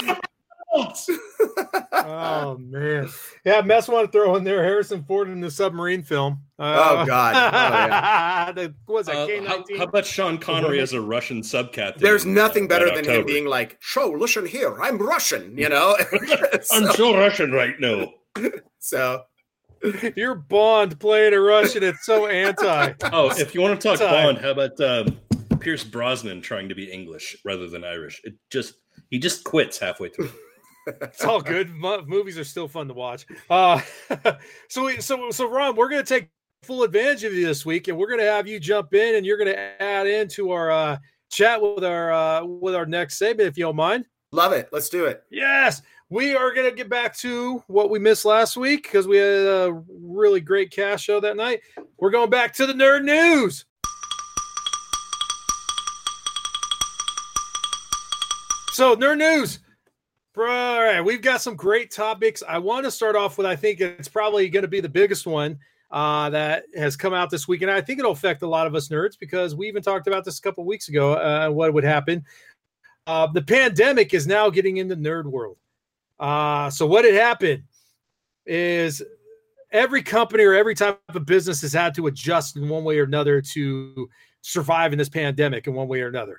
Oh man, yeah. Mess want to throw in there Harrison Ford in the submarine film. Uh, Oh God, oh, yeah. the, what was that Uh, K how, nineteen? how about Sean Connery as a Russian sub-captain? There's nothing uh, better Red than him October? being like, "Show, listen here, I'm Russian," you know. I'm so, so Russian right now. so You're Bond playing a Russian. It's so anti. Oh, if you want to talk Time. Bond, how about um, Pierce Brosnan trying to be English rather than Irish? It just he just quits halfway through. It's all good. Mo- movies are still fun to watch. Uh, so, we, so, so, Ron, we're going to take full advantage of you this week, and we're going to have you jump in, and you're going to add into our uh, chat with our uh, with our next segment, if you don't mind. love it. Let's do it. Yes, we are going to get back to what we missed last week because we had a really great cast show that night. We're going back to the nerd news. So, nerd news. All right, we've got some great topics. I want to start off with, I think it's probably going to be the biggest one uh, that has come out this week. And I think it'll affect a lot of us nerds because we even talked about this a couple of weeks ago, uh, what would happen. Uh, the pandemic is now getting in the nerd world. Uh, so what had happened is every company or every type of business has had to adjust in one way or another to survive in this pandemic in one way or another.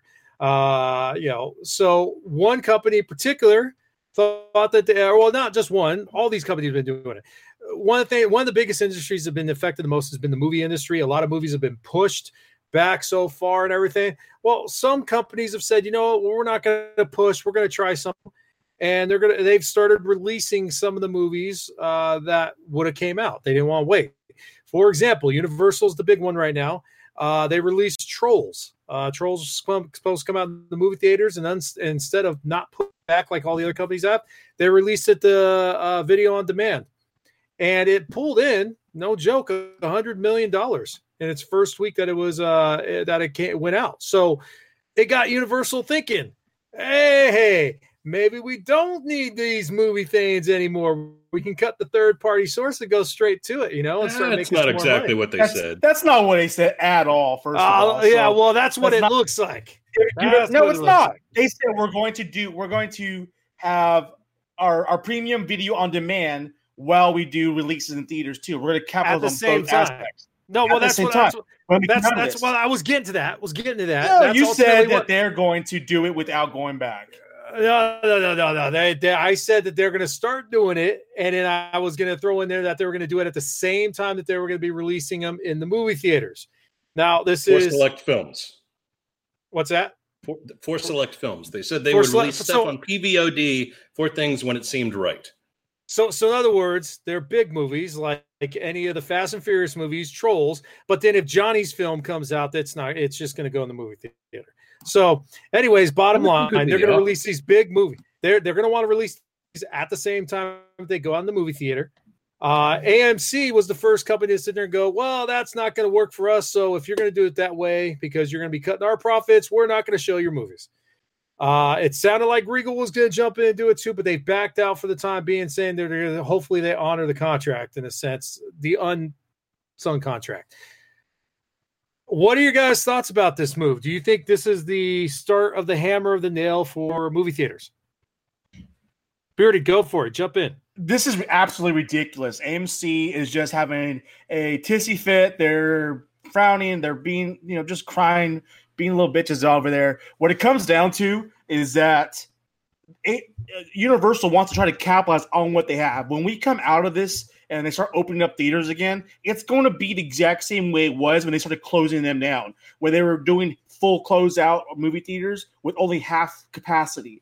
Uh, you know, so one company in particular thought that they, well, not just one, all these companies have been doing it. One thing, one of the biggest industries that have been affected the most has been the movie industry. A lot of movies have been pushed back so far and everything. Well, some companies have said, you know what, well, we're not going to push. We're going to try something. And they're going to, they've started releasing some of the movies uh, that would have came out. They didn't want to wait. For example, Universal's the big one right now. Uh, they released Trolls. Uh, Trolls is supposed to come out in the movie theaters, and then instead of not put back like all the other companies have, they released it to uh, video on demand, and it pulled in, no joke, a hundred million dollars in its first week that it was uh, that it came, went out. So it got Universal thinking, hey, hey, maybe we don't need these movie things anymore. We can cut the third-party source and go straight to it, you know, and start That's making not some more exactly money. what they That's, said. that's not what they said at all. First of Uh, all, yeah, So well, that's what that's it not- looks like. you know, That's no, what it's it looks not. like. They said we're going to do. We're going to have our our premium video on demand while we do releases in theaters too. We're going to At capitalize the on same both time. aspects. No, At well, the that's same what, time. that's, When we that's come out of that's this. what I was getting to. That was getting to that. No, that's you ultimately said that what- they're going to do it without going back. No, no, no, no, no. They, they, I said that they're going to start doing it, and then I was going to throw in there that they were going to do it at the same time that they were going to be releasing them in the movie theaters. Now, this For is select films. what's that? For, for select films. They said they For would select- release so- stuff on P V O D for things when it seemed right. So, so in other words, they're big movies like, like any of the Fast and Furious movies, Trolls. But then if Johnny's film comes out, that's not. It's just going to go in the movie theater. So, anyways, bottom Well, it line, could be, they're going to yeah. release these big movies. They're they're going to want to release these at the same time they go on the movie theater. Uh, A M C was the first company to sit there and go, well, that's not going to work for us. So if you're going to do it that way because you're going to be cutting our profits, we're not going to show your movies. Uh, it sounded like Regal was going to jump in and do it too, but they backed out for the time being, saying they're going to hopefully they honor the contract in a sense, the unsung contract. What are your guys' thoughts about this move? Do you think this is the start of the hammer of the nail for movie theaters? Beardy, go for it. Jump in. This is absolutely ridiculous. A M C is just having a tissy fit. They're frowning. They're being, you know, just crying, being little bitches over there. What it comes down to is that it, Universal wants to try to capitalize on what they have. When we come out of this and they start opening up theaters again, it's going to be the exact same way it was when they started closing them down, where they were doing full closeout movie theaters with only half capacity.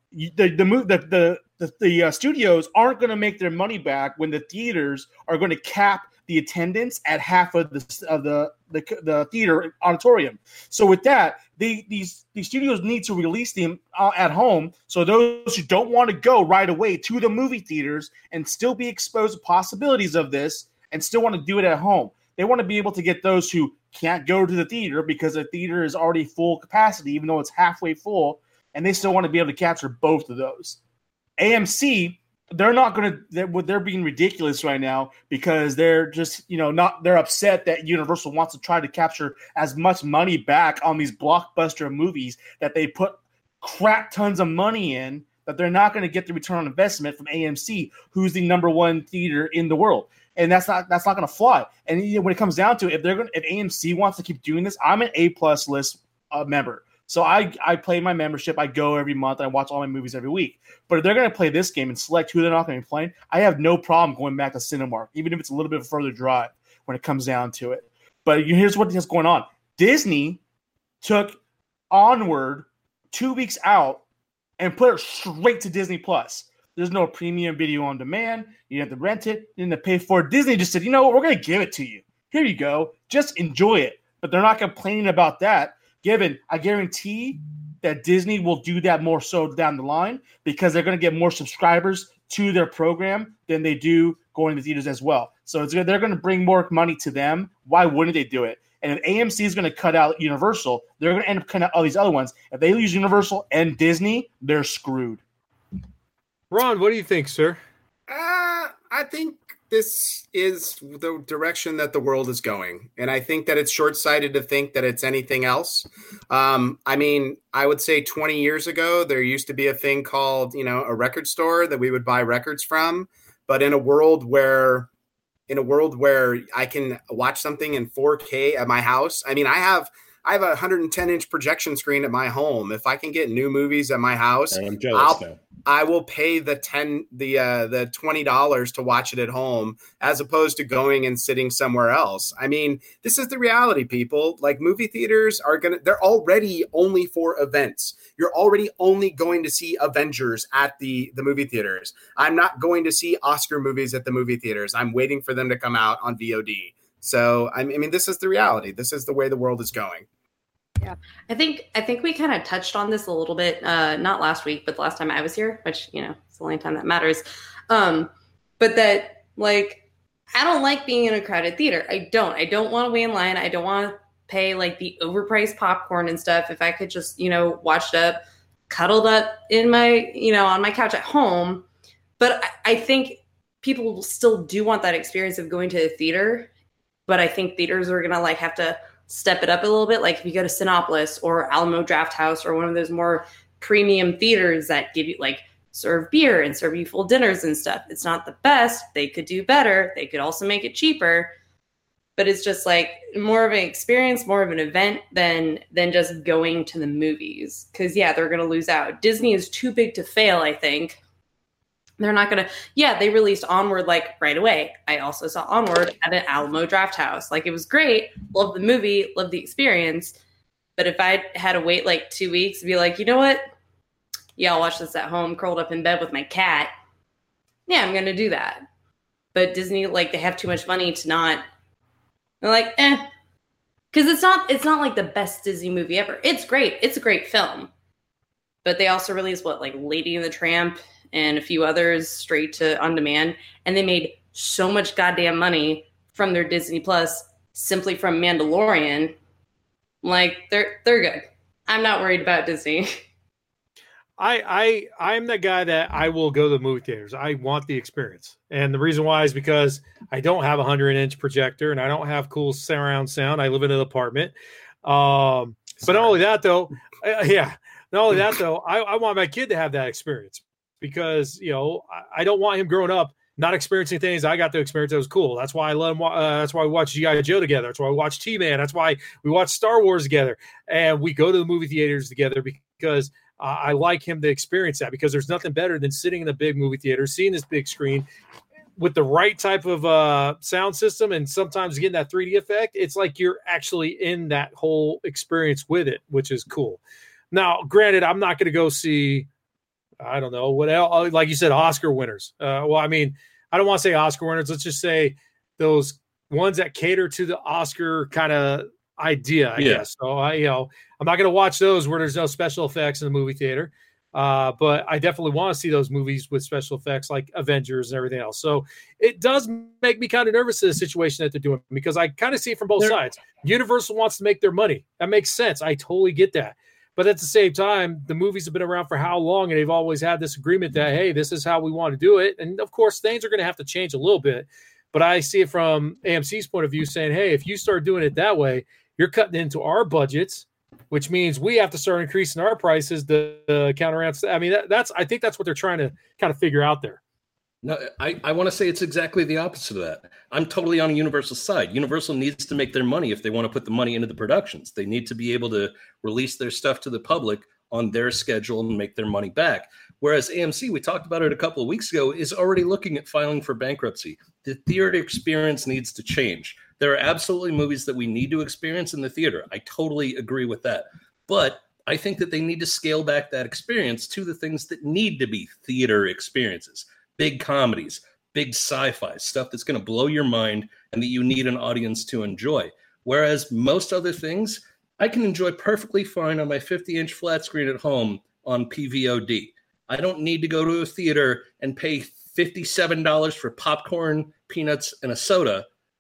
you- the the move the the the, the uh, studios aren't going to make their money back when the theaters are going to cap the attendance at half of the of the, the the theater auditorium. So with that, they, these these studios need to release them uh, at home, so those who don't want to go right away to the movie theaters and still be exposed to possibilities of this and still want to do it at home. They want to be able to get those who can't go to the theater because the theater is already full capacity, even though it's halfway full, and they still want to be able to capture both of those. A M C, they're not going to, they're, they're being ridiculous right now because they're just, you know, not, they're upset that Universal wants to try to capture as much money back on these blockbuster movies that they put crap tons of money in, that they're not going to get the return on investment from A M C, who's the number one theater in the world. And that's not, that's not going to fly. And you know, when it comes down to it, if they're going, if A M C wants to keep doing this, I'm an A plus list uh, member. So I, I play my membership. I go every month. I watch all my movies every week. But if they're going to play this game and select who they're not going to be playing, I have no problem going back to Cinemark, even if it's a little bit further drive when it comes down to it. But here's what's going on. Disney took Onward two weeks out and put it straight to Disney Plus. There's no premium video on demand. You have to rent it. You have to pay for it. Disney just said, you know what? We're going to give it to you. Here you go. Just enjoy it. But they're not complaining about that. Given, I guarantee that Disney will do that more so down the line because they're going to get more subscribers to their program than they do going to theaters as well. So it's, they're going to bring more money to them. Why wouldn't they do it? And if A M C is going to cut out Universal, they're going to end up cutting out all these other ones. If they lose Universal and Disney, they're screwed. Ron, what do you think, sir? Uh, I think this is the direction that the world is going. And I think that it's short-sighted to think that it's anything else. Um, I mean, I would say twenty years ago, there used to be a thing called, you know, a record store that we would buy records from. But in a world where, in a world where I can watch something in four K at my house, I mean, I have, I have a one hundred ten inch projection screen at my home. If I can get new movies at my house, I'm jealous I'll, now. I will pay the ten, the uh, the twenty dollars to watch it at home, as opposed to going and sitting somewhere else. I mean, this is the reality, people. Like, movie theaters are gonna, they're already only for events. You're already only going to see Avengers at the the movie theaters. I'm not going to see Oscar movies at the movie theaters. I'm waiting for them to come out on V O D. So I mean, this is the reality. This is the way the world is going. Yeah, I think I think we kind of touched on this a little bit, uh, not last week, but the last time I was here, which, you know, it's the only time that matters. Um, but that, like, I don't like being in a crowded theater. I don't. I don't want to wait in line. I don't want to pay, like, the overpriced popcorn and stuff. If I could just, you know, watch it up, cuddled up in my, you know, on my couch at home. But I, I think people still do want that experience of going to the theater. But I think theaters are going to, like, have to step it up a little bit. Like if you go to Cinépolis or Alamo Drafthouse or one of those more premium theaters that give you, like, serve beer and serve you full dinners and stuff. It's not the best. They could do better. They could also make it cheaper. But it's just like more of an experience, more of an event than than just going to the movies. Because, yeah, they're going to lose out. Disney is too big to fail, I think. They're not going to, yeah, they released Onward, like, right away. I also saw Onward at an Alamo Drafthouse. Like, it was great. Love the movie, love the experience. But if I had to wait, like, two weeks and be like, you know what? Yeah, I'll watch this at home, curled up in bed with my cat. Yeah, I'm going to do that. But Disney, like, they have too much money to not, they're like, eh. Because it's not, it's not, like, the best Disney movie ever. It's great. It's a great film. But they also released, what, like, Lady and the Tramp and a few others straight to on demand, and they made so much goddamn money from their Disney Plus simply from Mandalorian. Like, they're they're good. I'm not worried about Disney. I I I'm the guy that I will go to the movie theaters. I want the experience, and the reason why is because I don't have a hundred inch projector and I don't have cool surround sound. I live in an apartment. Um, but not only that though, uh, yeah, not only that though, I, I want my kid to have that experience. Because, you know, I don't want him growing up not experiencing things I got to experience that was cool. That's why I let him. Uh, that's why we watch G I Joe together. That's why we watch T-Man. That's why we watch Star Wars together. And we go to the movie theaters together because uh, I like him to experience that. Because there's nothing better than sitting in a big movie theater, seeing this big screen with the right type of uh, sound system, and sometimes getting that three D effect. It's like you're actually in that whole experience with it, which is cool. Now, granted, I'm not going to go see I don't know what else, like you said, Oscar winners. Uh, well, I mean, I don't want to say Oscar winners. Let's just say those ones that cater to the Oscar kind of idea, I Yeah. guess. So I, you know, I'm not going to watch those where there's no special effects in the movie theater. Uh, but I definitely want to see those movies with special effects like Avengers and everything else. So it does make me kind of nervous in the situation that they're doing because I kind of see it from both They're- sides. Universal wants to make their money. That makes sense. I totally get that. But at the same time, the movies have been around for how long, and they've always had this agreement that, hey, this is how we want to do it. And of course, things are going to have to change a little bit. But I see it from A M C's point of view saying, hey, if you start doing it that way, you're cutting into our budgets, which means we have to start increasing our prices to uh, counteract. I mean, that, that's I think that's what they're trying to kind of figure out there. No, I, I want to say it's exactly the opposite of that. I'm totally on Universal's side. Universal needs to make their money if they want to put the money into the productions. They need to be able to release their stuff to the public on their schedule and make their money back. Whereas A M C, we talked about it a couple of weeks ago, is already looking at filing for bankruptcy. The theater experience needs to change. There are absolutely movies that we need to experience in the theater. I totally agree with that. But I think that they need to scale back that experience to the things that need to be theater experiences. Big comedies, big sci-fi, stuff that's going to blow your mind and that you need an audience to enjoy. Whereas most other things, I can enjoy perfectly fine on my fifty-inch flat screen at home on P V O D. I don't need to go to a theater and pay fifty-seven dollars for popcorn, peanuts, and a soda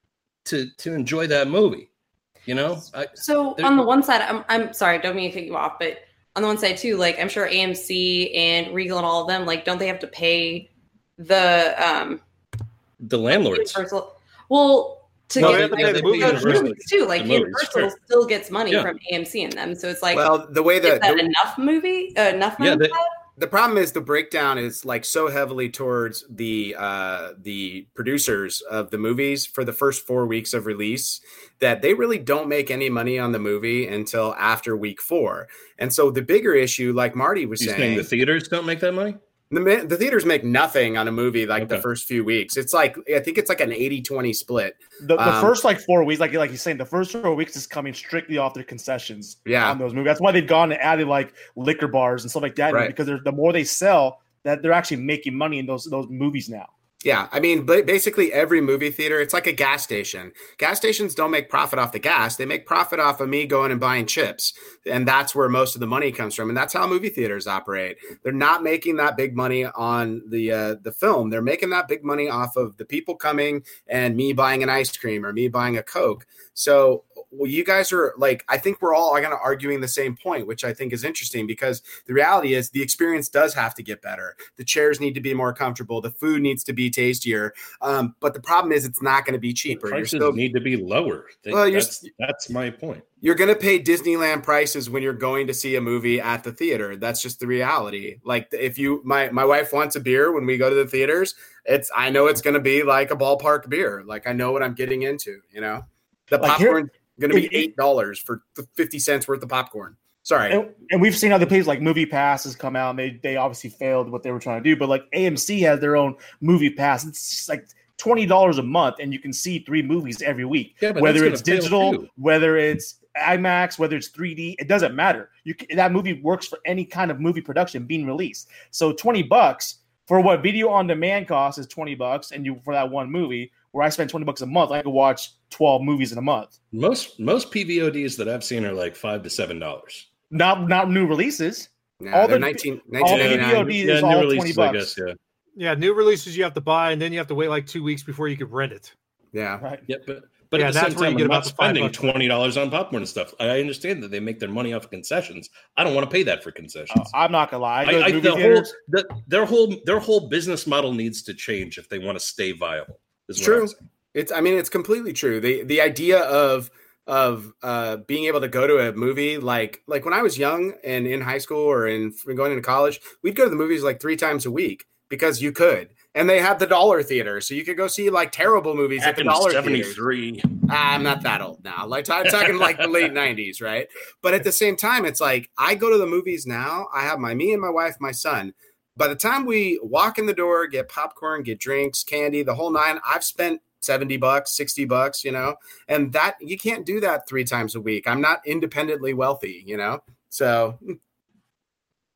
to, to enjoy that movie. You know? I, So there- on the one side, I'm I'm sorry, don't mean to cut you off, but on the one side too, like I'm sure A M C and Regal and all of them, like, don't they have to pay the um the landlords. Universal? Well, to No, get they have to like, pay the movie those Universal. movies too, like The movies, Universal sure. still gets money Yeah. from A M C in them, so it's like, Well, the way is that, that the, enough movie, uh, enough money? Yeah, for they- that? the problem is the breakdown is like so heavily towards the uh the producers of the movies for the first four weeks of release that they really don't make any money on the movie until after week four. And so the bigger issue, like Marty was You saying, saying the theaters don't make that money? the, ma- the theaters make nothing on a movie like the Okay. first few weeks. It's like I think it's like an eighty twenty split. The, the Um, first like four weeks, like like you're saying, the first four weeks is coming strictly off their concessions Yeah. on those movies. That's why they've gone and added like liquor bars and stuff like that Right. because they're, the more they sell, that they're actually making money in those those movies now. Yeah, I mean, but basically every movie theater, it's like a gas station. Gas stations don't make profit off the gas. They make profit off of me going and buying chips. And that's where most of the money comes from. And that's how movie theaters operate. They're not making that big money on the uh, the film. They're making that big money off of the people coming and me buying an ice cream or me buying a Coke. So well, you guys are like, I think we're all kind of arguing the same point, which I think is interesting because the reality is the experience does have to get better. The chairs need to be more comfortable. The food needs to be tastier. Um, but the problem is it's not going to be cheaper. You're Prices still, need to be lower. They- Well, you're that's, that's my point. you're going to pay Disneyland prices when you're going to see a movie at the theater. That's just the reality. Like if you, my, my wife wants a beer when we go to the theaters, it's, I know it's going to be like a ballpark beer. Like I know what I'm getting into, you know, the Like here- popcorn going to be it- it- eight dollars for fifty cents worth of popcorn. Sorry. And, and we've seen other places like Movie Pass has come out and they they obviously failed what they were trying to do. But like A M C has their own Movie Pass. It's like twenty dollars a month and you can see three movies every week. Yeah, but Whether that's it's gonna fail digital, too. whether it's IMAX, whether it's three D, it doesn't matter. You can, that movie works for any kind of movie production being released. So twenty bucks for what video on demand costs is twenty bucks, and you for that one movie where I spend twenty bucks a month, I could watch twelve movies in a month. Most most P V O Ds that I've seen are like five to seven dollars. Not not new releases. Nah, all they're the- nineteen, all the nineteen ninety-nine. V O D is new all releases, twenty I bucks. guess. Yeah, Yeah, new releases you have to buy, and then you have to wait like two weeks before you can rent it. Yeah. Right. yeah, but but Yeah, at the that's same where you time, get I'm about not the five spending bucks. twenty dollars on popcorn and stuff. I understand that they make their money off of concessions. I don't want to pay that for concessions. Uh, I'm not gonna lie. I go I, to I, movie the whole, theaters. the, their whole their whole business model needs to change if they want to stay viable. is It's what I'm true. saying. It's, I mean, it's completely true. The the idea of of uh, being able to go to a movie like like when I was young and in high school or in going into college, we'd go to the movies like three times a week because you could, and they had the dollar theater, so you could go see like terrible movies Back at the in dollar theater. seventy-three. I'm not that old now. Like I'm talking like the late nineties, right? But at the same time, it's like I go to the movies now. I have my me and my wife, my son. By the time we walk in the door, get popcorn, get drinks, candy, the whole nine, I've spent seventy bucks, sixty bucks, you know, and that you can't do that three times a week. I'm not independently wealthy, you know, so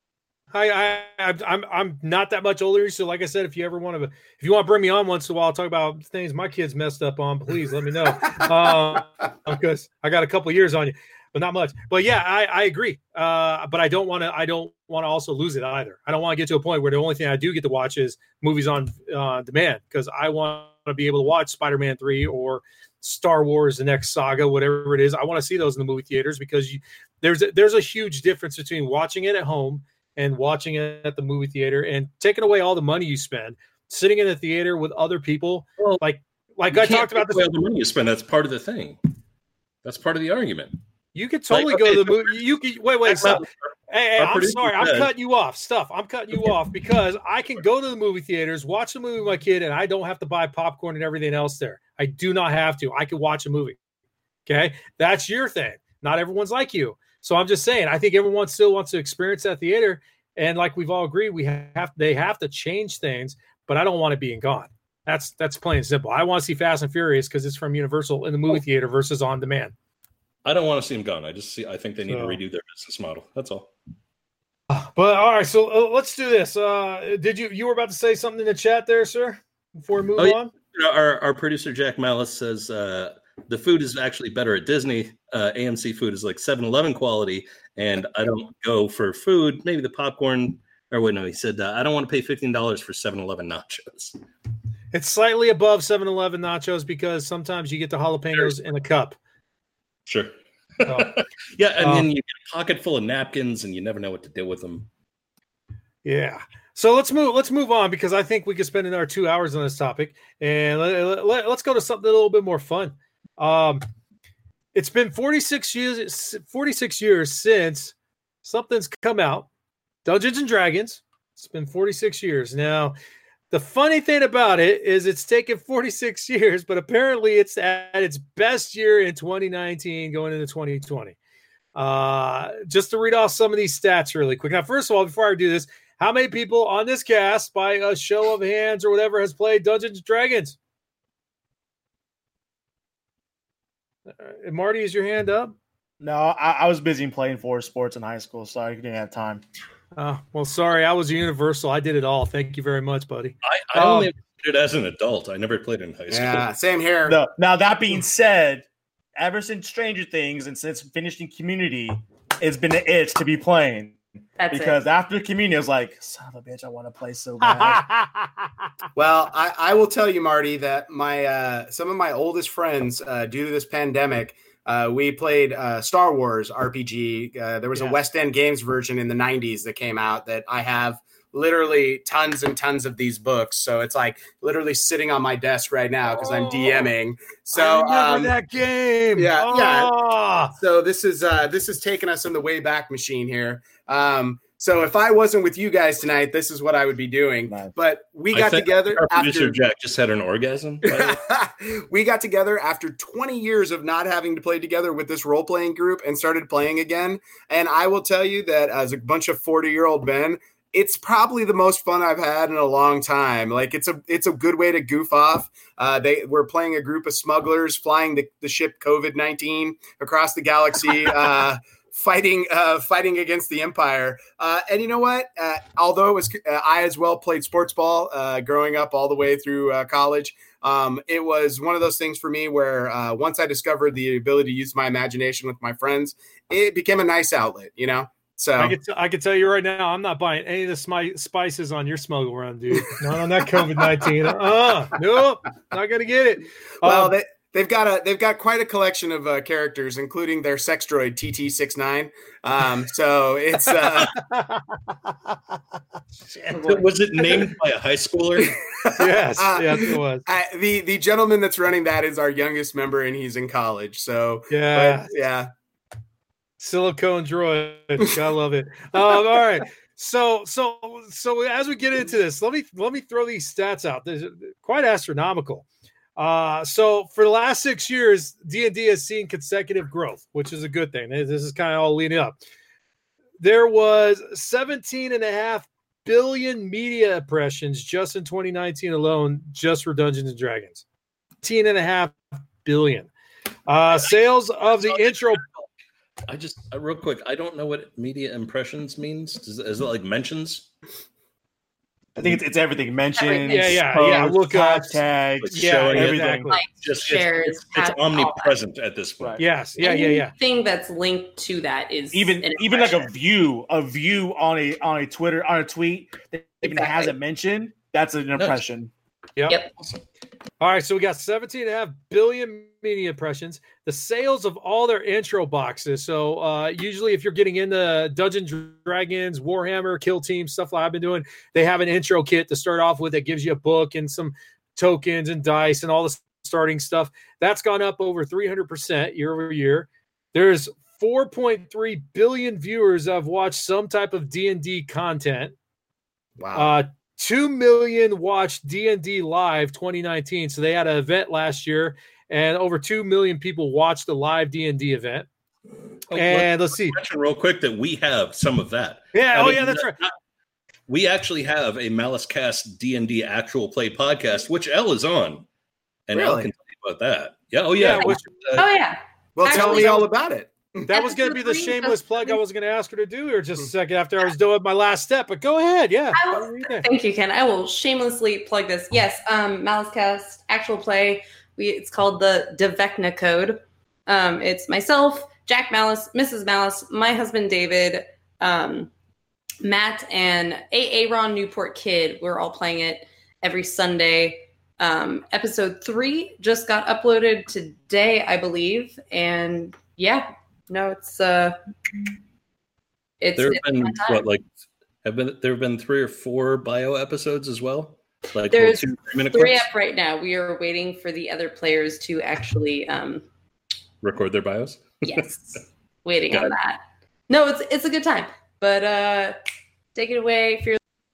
I, I, I'm, I'm not that much older. So, like I said, if you ever want to, if you want to bring me on once in a while, talk about things my kids messed up on, please let me know. uh, because I got a couple years on you, but not much. But yeah, I, I agree. Uh, but I don't want to. I don't want to also lose it either. I don't want to get to a point where the only thing I do get to watch is movies on uh, demand, because I want to be able to watch Spider-Man three or Star Wars, the next saga, whatever it is. I want to see those in the movie theaters, because you, there's a, there's a huge difference between watching it at home and watching it at the movie theater, and taking away all the money you spend sitting in the theater with other people. Well, like, like I talked about this. All the money you spend, that's part of the thing. That's part of the argument. You could totally like, okay, go to the movie. You could wait, wait. So, hey, hey I'm sorry. I'm cutting you off. Stuff. I'm cutting you off because I can go to the movie theaters, watch the movie with my kid, and I don't have to buy popcorn and everything else there. I do not have to. I can watch a movie. Okay, that's your thing. Not everyone's like you. So I'm just saying, I think everyone still wants to experience that theater. And like we've all agreed, we have they have to change things, but I don't want it being gone. That's that's plain and simple. I want to see Fast and Furious because it's from Universal in the movie theater versus on demand. I don't want to see them gone. I just see. I think they need so, to redo their business model. That's all. But all right, so uh, let's do this. Uh, did you you were about to say something in the chat there, sir? Before we move oh, yeah. on, our our producer Jack Malice says uh, the food is actually better at Disney. Uh, A M C food is like seven eleven quality, and I don't go for food. Maybe the popcorn, or wait, no, he said uh, I don't want to pay fifteen dollars for seven eleven nachos. It's slightly above seven eleven nachos because sometimes you get the jalapenos sure. in a cup. Sure. So, yeah, and um, then you get a pocket full of napkins, and you never know what to do with them. Yeah. So let's move. Let's move on, because I think we could spend another two hours on this topic, and let, let, let's go to something a little bit more fun. Um, it's been forty-six years. forty-six years since something's come out. Dungeons and Dragons. It's been forty-six years now. The funny thing about it is it's taken forty-six years, but apparently it's at its best year in twenty nineteen going into twenty twenty. Uh, just to read off some of these stats really quick. Now, first of all, before I do this, how many people on this cast, by a show of hands or whatever, has played Dungeons and Dragons? Uh, Marty, is your hand up? No, I, I was busy playing four sports in high school, so I didn't have time. Uh, well, sorry, I was a universal. I did it all. Thank you very much, buddy. I, I um, only played it as an adult. I never played in high school. Yeah, same here. No, now, that being said, ever since Stranger Things and since finishing Community, it's been an itch to be playing. That's because it. After Community, I was like, son of a bitch, I want to play so bad. Well, I, I will tell you, Marty, that my uh, some of my oldest friends, uh, due to this pandemic, Uh, we played uh, Star Wars R P G. Uh, there was yeah. a West End Games version in the nineties that came out that I have literally tons and tons of these books. So it's like literally sitting on my desk right now because oh, I'm DMing. So I remember um, that game. Yeah, oh. yeah. So this is uh, this is taking us in the way back machine here. Um, So if I wasn't with you guys tonight, this is what I would be doing. Nice. But we got together our after producer Jack just had an orgasm. We got together after twenty years of not having to play together with this role-playing group and started playing again. And I will tell you that as a bunch of forty-year-old men, it's probably the most fun I've had in a long time. Like it's a it's a good way to goof off. Uh, they we're playing a group of smugglers flying the, the ship COVID nineteen across the galaxy. uh, fighting uh, fighting against the Empire. Uh, and you know what? Uh, although it was, uh, I as well played sports ball uh, growing up all the way through uh, college. Um, it was one of those things for me where uh, once I discovered the ability to use my imagination with my friends, it became a nice outlet, you know? So I can, t- I can tell you right now, I'm not buying any of the smi- spices on your smuggle run, dude. Not on that COVID nineteen. Uh, nope, not going to get it. Well, um, they, They've got a they've got quite a collection of uh, characters, including their sex droid T T sixty-nine. Um, so it's uh... was it named by a high schooler? Yes, uh, yes, it was. I, the the gentleman that's running that is our youngest member, and he's in college. So yeah, but, yeah, silicone droid. I love it. Um, all right. So, so, so as we get into this, let me let me throw these stats out. They're quite astronomical. Uh, so for the last six years, D and D has seen consecutive growth, which is a good thing. This is kind of all leading up. There was seventeen and a half billion media impressions just in twenty nineteen alone, just for Dungeons and Dragons. seventeen and a half billion. Uh, sales of the intro. I just uh, real quick. I don't know what media impressions means. Is, is it like mentions? I think it's, it's everything mentioned. Everything. Yeah, yeah, posts, yeah, look up. hashtags, Like Yeah, showing it, everything. exactly. Like Just shares, it's, it's, it's hats, all that. omnipresent at this point. Right. Yes, yeah, yeah, yeah. Anything that's linked to that is even an even like a impression. view, a view on a on a Twitter on a tweet that even Exactly. hasn't mentioned. That's an impression. Yep. Yep. All right, so we got seventeen and a half billion media impressions. The sales of all their intro boxes. So uh, usually if you're getting into Dungeons and Dragons, Warhammer, Kill Team, stuff like I've been doing, they have an intro kit to start off with that gives you a book and some tokens and dice and all the starting stuff. That's gone up over three hundred percent year over year. There's four point three billion viewers that have watched some type of D and D content. Wow. Uh, two million watched D and D Live twenty nineteen. So they had an event last year, and over two million people watched the live D and D event. Oh, And let's see. Mention real quick that we have some of that. Yeah, I oh mean, yeah, that's right. We actually have a Malice Cast D and D actual play podcast, which Elle is on, and Elle Really? can tell you about that. Yeah, oh yeah. Yeah, which- uh, Oh yeah. well, tell actually, me that all was- about it. That was going to be the Episode three, shameless just- plug I was going to ask her to do here just a second after I was doing my last step. But go ahead. Yeah. I will- Thank you, Ken. I will shamelessly plug this. Yes, um, Malicecast actual play. We it's called the Devecna Code. Um, it's myself, Jack Malice, Missus Malice, my husband David, um, Matt, and A. Aaron Newport Kid. We're all playing it every Sunday. Um, episode three just got uploaded today, I believe, and yeah, no, it's uh, it's, there it's have been fun time. what like have been there have been three or four bio episodes as well. Like There's little two three minute three clips, up right now. We are waiting for the other players to actually, um, record their bios. yes, waiting Got on it. that. No, it's it's a good time. But uh, take it away if you're.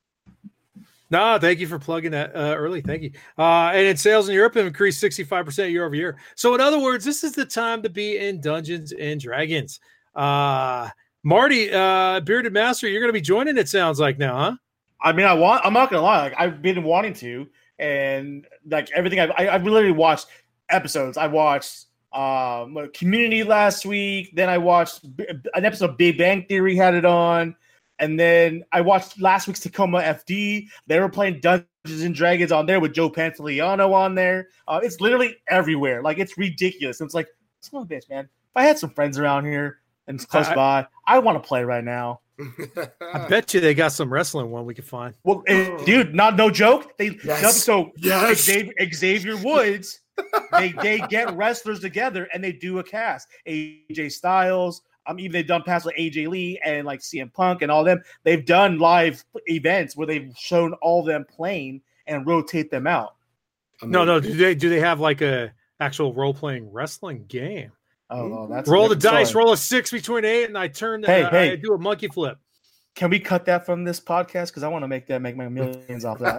No, thank you for plugging that uh, early. Thank you. Uh, and in sales in Europe have increased sixty-five percent year over year. So in other words, this is the time to be in Dungeons and Dragons. Uh, Marty, uh, Bearded Master, you're going to be joining, it sounds like now, huh? I mean, I want. I'm not gonna lie. Like I've been wanting to, and like everything. I've I, I've literally watched episodes. I watched um Community last week. Then I watched B- an episode of Big Bang Theory had it on, and then I watched last week's Tacoma F D. They were playing Dungeons and Dragons on there with Joe Pantoliano on there. Uh, it's literally everywhere. Like it's ridiculous. It's like, son of a bitch, man. If I had some friends around here and it's close I- by, I want to play right now. I bet you they got some wrestling one we can find. Well, eh, dude, not no joke. They Yes. so Yes. Xavier, Xavier Woods. They they get wrestlers together and they do a cast. A J Styles. Um, even they've done past like A J Lee and like C M Punk and all them. They've done live events where they've shown all them playing and rotate them out. No, no. Do they do they have like a actual role playing wrestling game? Oh, well, that's Roll a the different dice, story. roll a six between eight, and I turn. Hey, uh, hey. I do a monkey flip. Can we cut that from this podcast? Because I want to make that make my millions off that.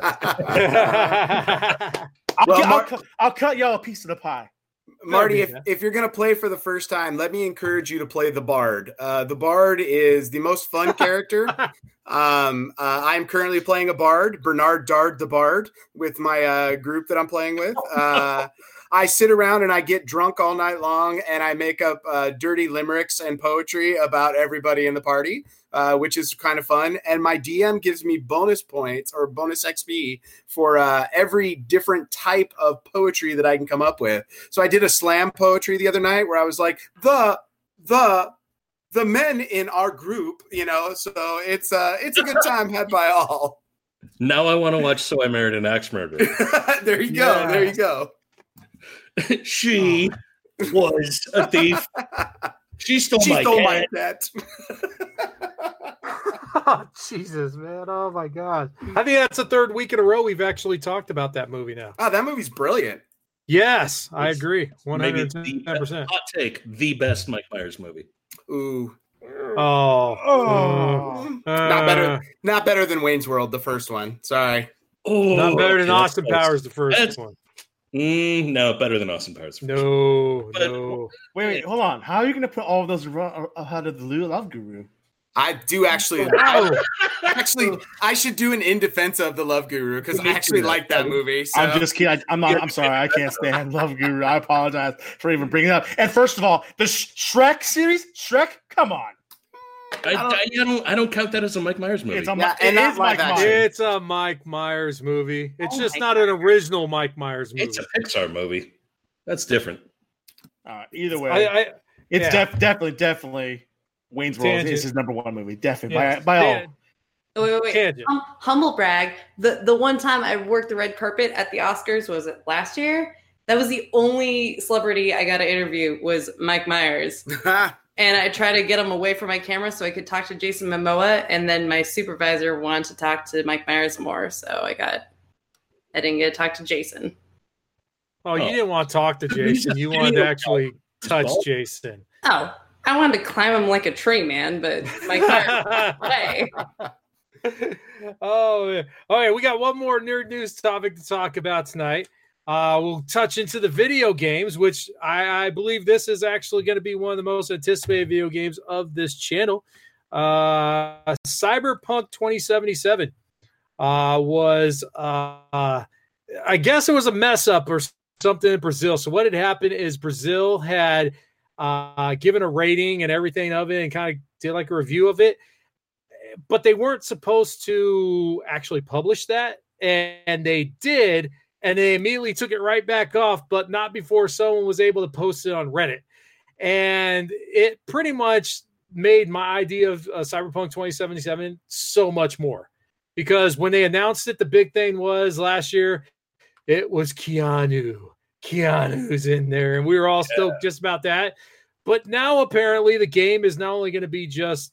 I'll, Well, cut- I'll, Mar- cut- I'll cut y'all a piece of the pie. Marty, if, That'd if you're going to play for the first time, let me encourage you to play the Bard. Uh, the Bard is the most fun character. Um, uh, I'm currently playing a Bard, Bernard Dard the Bard, with my uh, group that I'm playing with. Uh, I sit around and I get drunk all night long, and I make up uh, dirty limericks and poetry about everybody in the party, uh, which is kind of fun. And my D M gives me bonus points or bonus X P for uh, every different type of poetry that I can come up with. So I did a slam poetry the other night where I was like, the, the, the men in our group, you know, so it's uh, it's a good time had by all. Now I want to watch So I Married an Axe Murderer. There you go. Yeah. There you go. She was a thief. She stole She my stole cat. my pet. Oh, Jesus, man. Oh, my God. I think that's the third week in a row we've actually talked about that movie now. Oh, that movie's brilliant. Yes, I It's agree. one Maybe hundred the ten best, percent. hot take, the best Mike Myers movie. Ooh, Oh. Oh. uh, not better. Not better than Wayne's World, the first one. Sorry. Oh, Not better than okay, that's Austin close. Powers, the first That's- one. Mm, no, better than Austin Powers. No, But- no. Wait, wait, hold on. How are you going to put all of those ru- ahead of the Love Guru? I do actually. I, actually, I should do an in defense of the Love Guru because I actually like that movie. So. I'm just kidding. I, I'm not. I'm sorry. I can't stand Love Guru. I apologize for even bringing it up. And first of all, the Sh- Shrek series, Shrek, come on. I, I, don't, I, don't, I don't count that as a Mike Myers movie. It's a, Yeah, it and not is Mike live Myers. action. It's a Mike Myers movie. It's Oh just my not an original Mike Myers movie. It's a Pixar movie. That's different. Uh, either way, I, I, it's yeah. def- definitely, definitely Wayne's World Tangent. is his number one movie. Definitely yeah, by, by all. Dan- Oh, wait, wait, wait. Tangent. Um, humble brag. The the one time I worked the red carpet at the Oscars, was it last year? That was the only celebrity I got to interview was Mike Myers. And I tried to get him away from my camera so I could talk to Jason Momoa. And then my supervisor wanted to talk to Mike Myers more. So I got, I didn't get to talk to Jason. Oh, you Oh. didn't want to talk to He's Jason. a You wanted to video actually touch ball. Jason. Oh, I wanted to climb him like a tree, man. But Mike Myers, way. Oh, yeah. All right. We got one more nerd news topic to talk about tonight. Uh, we'll touch into the video games, which I, I believe this is actually going to be one of the most anticipated video games of this channel. Uh, Cyberpunk twenty seventy-seven uh, was, uh, I guess it was a mess up or something in Brazil. So what had happened is Brazil had uh, given a rating and everything of it and kind of did like a review of it, but they weren't supposed to actually publish that. And, and they did. And they immediately took it right back off, but not before someone was able to post it on Reddit. And it pretty much made my idea of uh, Cyberpunk twenty seventy-seven so much more. Because when they announced it, the big thing was last year, it was Keanu. Keanu's in there. And we were all stoked just about that. But now apparently the game is not only going to be just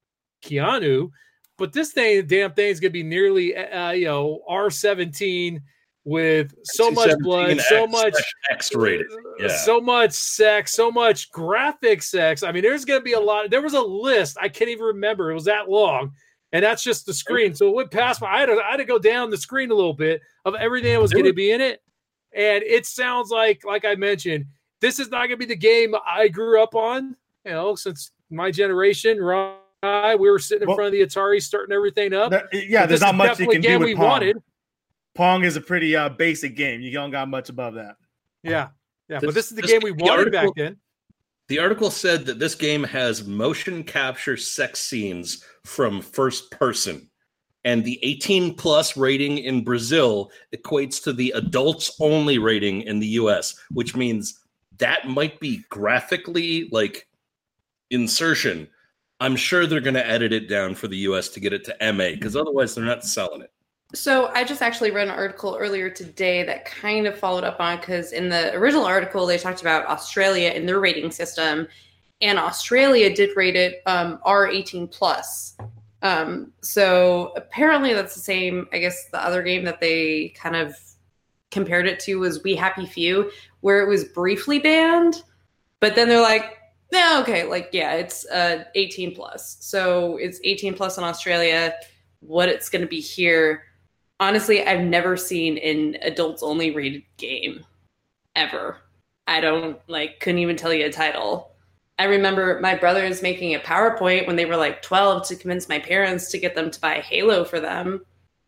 Keanu, but this thing, damn thing is going to be nearly, uh, you know, R seventeen with so much blood, so much X-rated, yeah. so much sex, so much graphic sex. I mean, there's going to be a lot. There was a list. I can't even remember. It was that long. And that's just the screen. So it went past my, I had to, I had to go down the screen a little bit of everything that was going to be in it. And it sounds like, like I mentioned, this is not going to be the game I grew up on, you know, since my generation, Ron and I, we were sitting in Well, front of the Atari starting everything up. There- yeah, But there's this not is much you definitely can the do game with we Pong. wanted. Pong is a pretty uh, basic game. You don't got much above that. Yeah. Yeah. This- but this is the this- game we the wanted article- back then. The article said that this game has motion capture sex scenes from first person. And the eighteen plus rating in Brazil equates to the adults only rating in the U S, which means that might be graphically like insertion. I'm sure they're going to edit it down for the U S to get it to M A because otherwise they're not selling it. So I just actually read an article earlier today that kind of followed up on, because in the original article they talked about Australia and their rating system, and Australia did rate it um, R eighteen plus. Um, so apparently that's the same. I guess the other game that they kind of compared it to was We Happy Few, where it was briefly banned, but then they're like, no, okay, like yeah, it's uh, eighteen plus. So it's eighteen plus in Australia. What it's going to be here. Honestly, I've never seen an adults only rated game ever. I don't like, couldn't even tell you a title. I remember my brothers making a PowerPoint when they were like twelve to convince my parents to get them to buy Halo for them.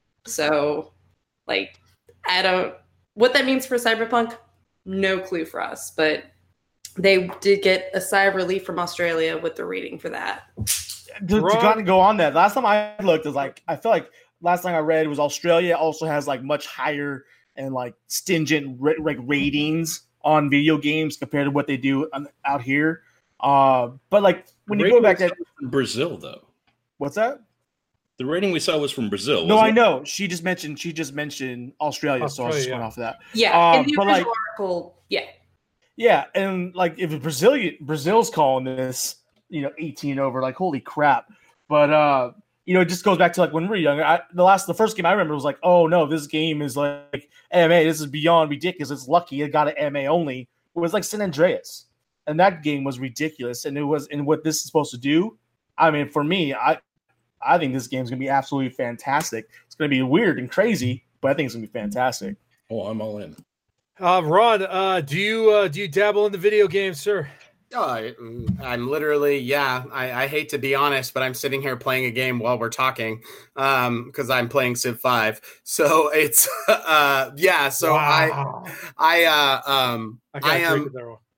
So like, I don't, what that means for Cyberpunk, no clue for us, but they did get a sigh of relief from Australia with the rating for that. To, to Wrong. kind of go on that, last time I looked, is like I feel like last time I read was Australia also has like much higher and like stringent ra- like ratings on video games compared to what they do on, out here. Uh, but like when you go back at Brazil, though, what's that? the rating we saw was from Brazil. No, wasn't I it? know. She just mentioned she just mentioned Australia, so I was just Australia, going yeah. off of that. Yeah, Um, in the but, original like- article, yeah. Yeah, and like if Brazilian Brazil's calling this, you know, eighteen over, like holy crap. But uh, you know, it just goes back to like when we were younger. I, the last, the first game I remember was like, oh no, this game is like M A. This is beyond ridiculous. It's lucky it got an M A only. It was like San Andreas, and that game was ridiculous. And it was, and what this is supposed to do. I mean, for me, I, I think this game's gonna be absolutely fantastic. It's gonna be weird and crazy, but I think it's gonna be fantastic. Oh, I'm all in. Uh, Ron, uh, do you uh, do you dabble in the video games, sir? Oh, I, I'm literally, yeah. I, I hate to be honest, but I'm sitting here playing a game while we're talking um, because I'm playing Civ five. So it's, uh, yeah. So Wow. I, I, uh, um, I, I am.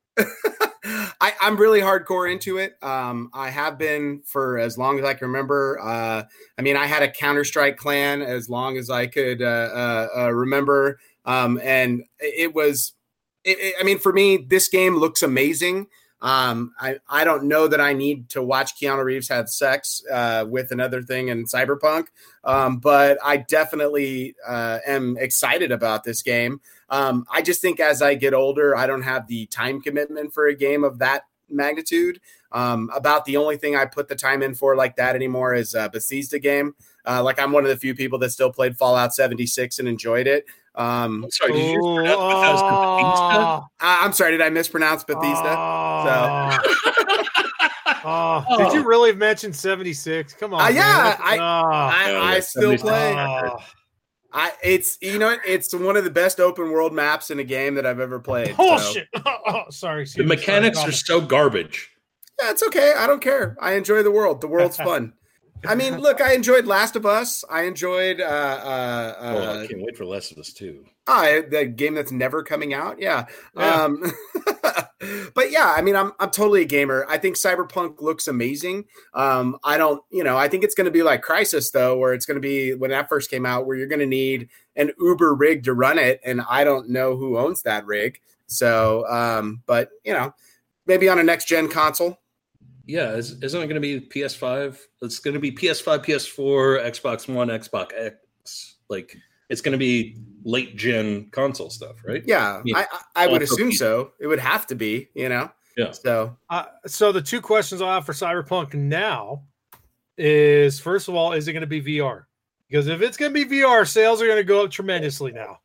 I, I'm really hardcore into it. Um, I have been for as long as I can remember. Uh, I mean, I had a Counter-Strike clan as long as I could uh, uh, uh, remember, um, and it was. It, it, I mean, for me, this game looks amazing. Um, I, I don't know that I need to watch Keanu Reeves have sex uh, with another thing in Cyberpunk, um, but I definitely uh, am excited about this game. Um, I just think as I get older, I don't have the time commitment for a game of that magnitude. Um, about the only thing I put the time in for like that anymore is a Bethesda game. Uh, like I'm one of the few people that still played Fallout seventy-six and enjoyed it. Um, I'm sorry, did you pronounce Bethesda? I'm sorry, did I mispronounce Bethesda? Oh. So. oh, oh. Did you really mention seventy-six? Come on. Uh, yeah, I, oh. I, I, I still play. Oh. I it's you know it's one of the best open world maps in a game that I've ever played. Bullshit. So. Oh, sorry. The mechanics are so garbage. Yeah, it's okay. I don't care. I enjoy the world. The world's fun. I mean, look, I enjoyed Last of Us. I enjoyed. Uh, uh, oh, I can't wait for Last of Us too. Ah, the game that's never coming out. Yeah. yeah. Um, but yeah, I mean, I'm I'm totally a gamer. I think Cyberpunk looks amazing. Um, I don't, you know, I think it's going to be like Crysis though, where it's going to be when that first came out, where you're going to need an Uber rig to run it, and I don't know who owns that rig. So, um, but you know, maybe on a next gen console. Yeah, isn't it going to be P S five? It's going to be P S five, P S four, Xbox One, Xbox X. Like, it's going to be late gen console stuff, right? Yeah, yeah. I, I would assume so. It would have to be, you know. Yeah. So, uh, so the two questions I have for Cyberpunk now is: first of all, is it going to be V R? Because if it's going to be V R, sales are going to go up tremendously now.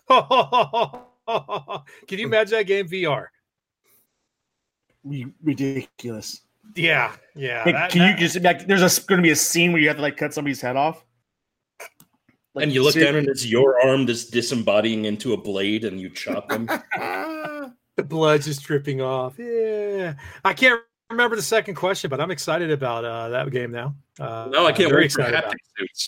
Can you imagine that game V R? Ridiculous. Yeah, yeah. Hey, that, can that, you just like? There's a, going to be a scene where you have to like cut somebody's head off, like, and you look down and it's your arm that's disembodying into a blade, and you chop them. The blood's just dripping off. Yeah, I can't remember the second question, but I'm excited about uh, that game now. Uh, no, I can't wait for haptic suits.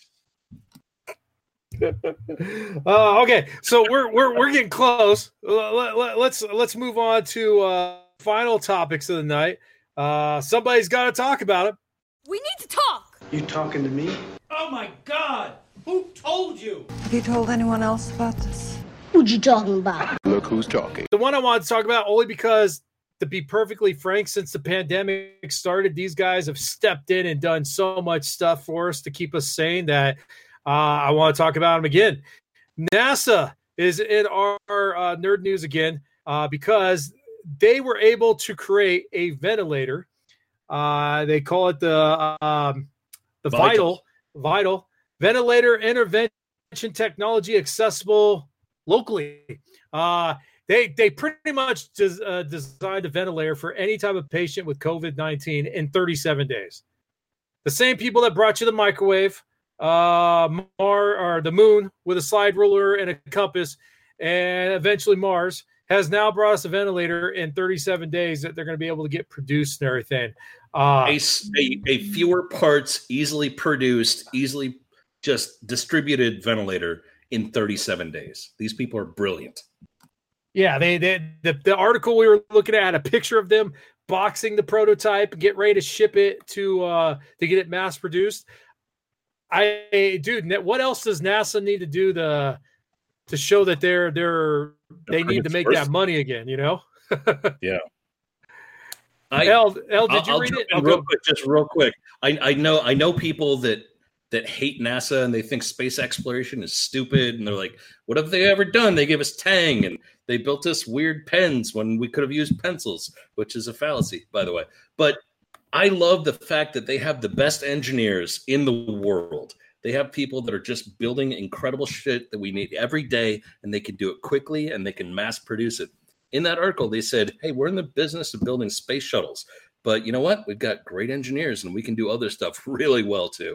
uh, okay, so we're we're we're getting close. Let, let, let's let's move on to uh, final topics of the night. Uh, somebody's got to talk about it. We need to talk. You talking to me? Oh my God! Who told you? Have you told anyone else about this? What you talking about? Look who's talking. The one I wanted to talk about only because, to be perfectly frank, since the pandemic started, these guys have stepped in and done so much stuff for us to keep us sane that uh, I want to talk about them again. NASA is in our uh, nerd news again uh, because they were able to create a ventilator. Uh, they call it the um, the vital. vital vital ventilator intervention technology accessible locally. Uh, they they pretty much des, uh, designed a ventilator for any type of patient with COVID nineteen in thirty-seven days. The same people that brought you the microwave, uh, Mar or the moon with a slide ruler and a compass, and eventually Mars, has now brought us a ventilator in thirty-seven days that they're going to be able to get produced and everything. Uh, a, a, a fewer parts, easily produced, easily just distributed ventilator in thirty-seven days. These people are brilliant. Yeah, they, they the, the article we were looking at had a picture of them boxing the prototype, get ready to ship it to uh, to get it mass produced. I dude, what else does NASA need to do to to show that they're they're they need to make that money again, you know? Yeah. I, El, El, did I'll, you I'll read it? Real go. quick, just real quick. I, I know I know people that that hate NASA and they think space exploration is stupid, and they're like, "What have they ever done? They gave us Tang and they built us weird pens when we could have used pencils," which is a fallacy, by the way. But I love the fact that they have the best engineers in the world. They have people that are just building incredible shit that we need every day, and they can do it quickly and they can mass produce it. In that article, they said, hey, we're in the business of building space shuttles, but you know what? We've got great engineers and we can do other stuff really well too.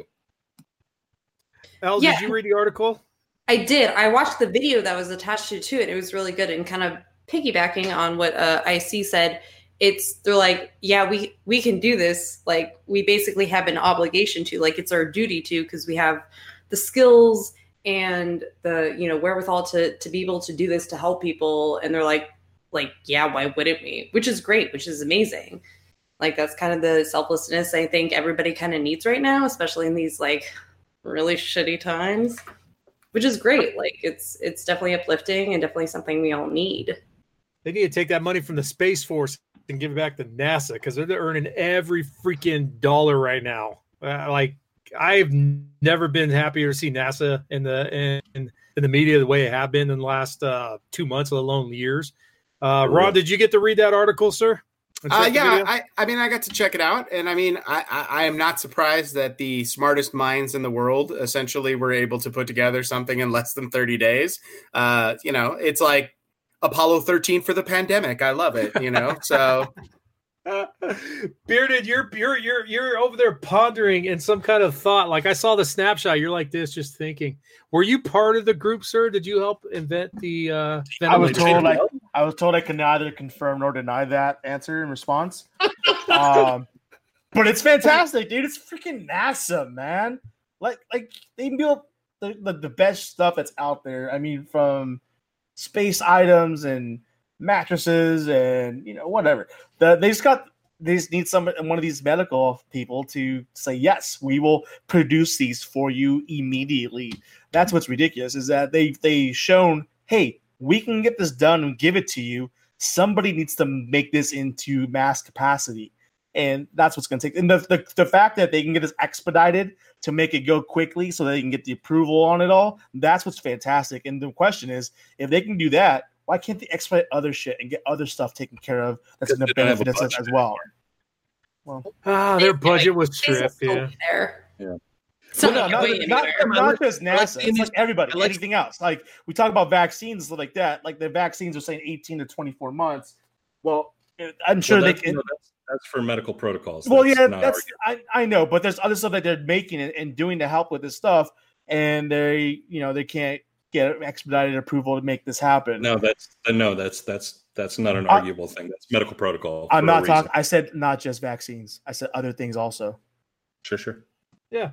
Elle, yeah. Did you read the article? I did. I watched the video that was attached to it. It was really good and kind of piggybacking on what uh, I C said. it's they're like, yeah, we we can do this. Like we basically have an obligation to, like it's our duty to, because we have the skills and the, you know, wherewithal to to be able to do this to help people. And they're like, like, yeah, why wouldn't we? Which is great, which is amazing. Like that's kind of the selflessness I think everybody kind of needs right now, especially in these like really shitty times, which is great. Like it's it's definitely uplifting and definitely something we all need. They need to take that money from the Space Force and give it back to NASA because they're earning every freaking dollar right now. Uh, like I've never been happier to see NASA in the in, in the media the way it have been in the last uh, two months, let alone years. Uh, Ron, did you get to read that article, sir? Uh, yeah, I, I mean, I got to check it out, and I mean, I, I, I am not surprised that the smartest minds in the world essentially were able to put together something in less than thirty days. Uh, you know, it's like Apollo thirteen for the pandemic. I love it, you know, so. Bearded, you're you're you're you're over there pondering in some kind of thought. Like I saw the snapshot. You're like this, just thinking. Were you part of the group, sir? Did you help invent the? Uh, I was told I, I was told I can neither confirm nor deny that answer in response. um, but it's fantastic, dude. It's freaking NASA, man. Like like they built the, the the best stuff that's out there. I mean, from space items and mattresses and you know whatever. The, they just got they just need some one of these medical people to say yes, we will produce these for you immediately. That's what's ridiculous is that they they shown, hey, we can get this done and give it to you. Somebody needs to make this into mass capacity, and that's what's going to take. And the, the the fact that they can get this expedited to make it go quickly, so they can get the approval on it all. That's what's fantastic. And the question is, if they can do that, why can't they expedite other shit and get other stuff taken care of that's going to benefit us as well? Well, ah, their budget was stripped. Yeah. There. Yeah. So well, no, not, not, not just NASA, it's like everybody, like, anything else. Like we talk about vaccines and stuff like that. Like the vaccines are saying eighteen to twenty-four months. Well, I'm sure well, they can. You know, that's, that's for medical protocols. Well, that's yeah, that's I, I know, but there's other stuff that they're making and, and doing to help with this stuff, and they, you know, they can't get expedited approval to make this happen. No, that's no, that's that's that's not an arguable uh, thing. That's medical protocol. I'm not talking. I said not just vaccines. I said other things also. Sure, sure. Yeah.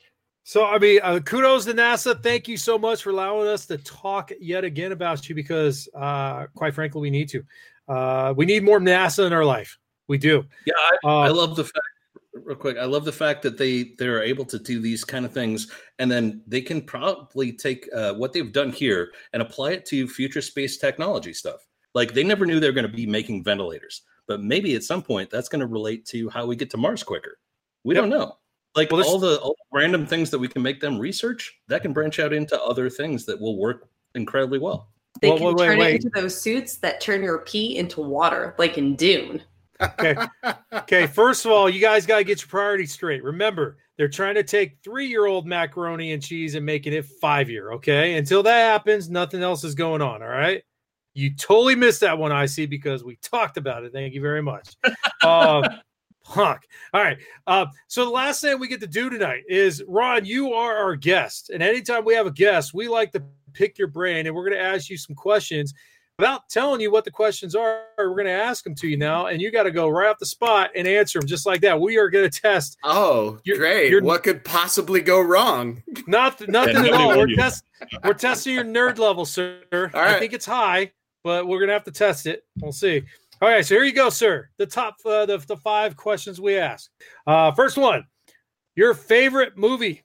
So, I mean, uh, kudos to NASA. Thank you so much for allowing us to talk yet again about you because, uh, quite frankly, we need to. Uh, we need more NASA in our life. We do. Yeah, I, uh, I love the fact, real quick, I love the fact that they, they're able to do these kind of things, and then they can probably take uh, what they've done here and apply it to future space technology stuff. Like, they never knew they were going to be making ventilators, but maybe at some point that's going to relate to how we get to Mars quicker. We yep. don't know. Like well, all the all the random things that we can make them research, that can branch out into other things that will work incredibly well. They well, can wait, turn wait, it wait. into those suits that turn your pee into water, like in Dune. Okay. Okay. First of all, you guys got to get your priorities straight. Remember, they're trying to take three-year-old macaroni and cheese and making it five-year. Okay. Until that happens, nothing else is going on. All right. You totally missed that one, I see, because we talked about it. Thank you very much. Uh, Punk. All right. Uh, so the last thing we get to do tonight is, Ron, you are our guest. And anytime we have a guest, we like to pick your brain. And we're going to ask you some questions. Without telling you what the questions are, we're going to ask them to you now. And you got to go right off the spot and answer them just like that. We are going to test. Oh, your, great. Your, what could possibly go wrong? Not, nothing at all. We're, test, we're testing your nerd level, sir. All right. I think it's high, but we're going to have to test it. We'll see. All right, so here you go, sir. The top, uh, the, the five questions we ask. Uh, first one, your favorite movie?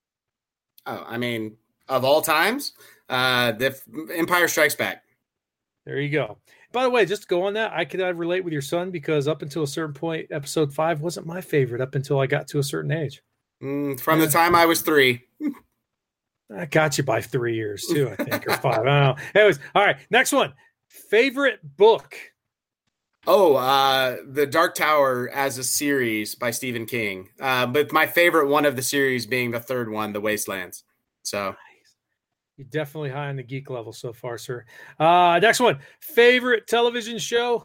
Oh, I mean, of all times, uh, the Empire Strikes Back. There you go. By the way, just to go on that, I could uh, relate with your son because up until a certain point, episode five wasn't my favorite up until I got to a certain age. Mm, from the time I was three. I got you by three years too, I think, or five. I don't know. Anyways, all right, next one. Favorite book? Oh, uh, The Dark Tower as a series by Stephen King. Uh, but my favorite one of the series being the third one, The Wastelands. So you're definitely high on the geek level so far, sir. Uh, next one, favorite television show?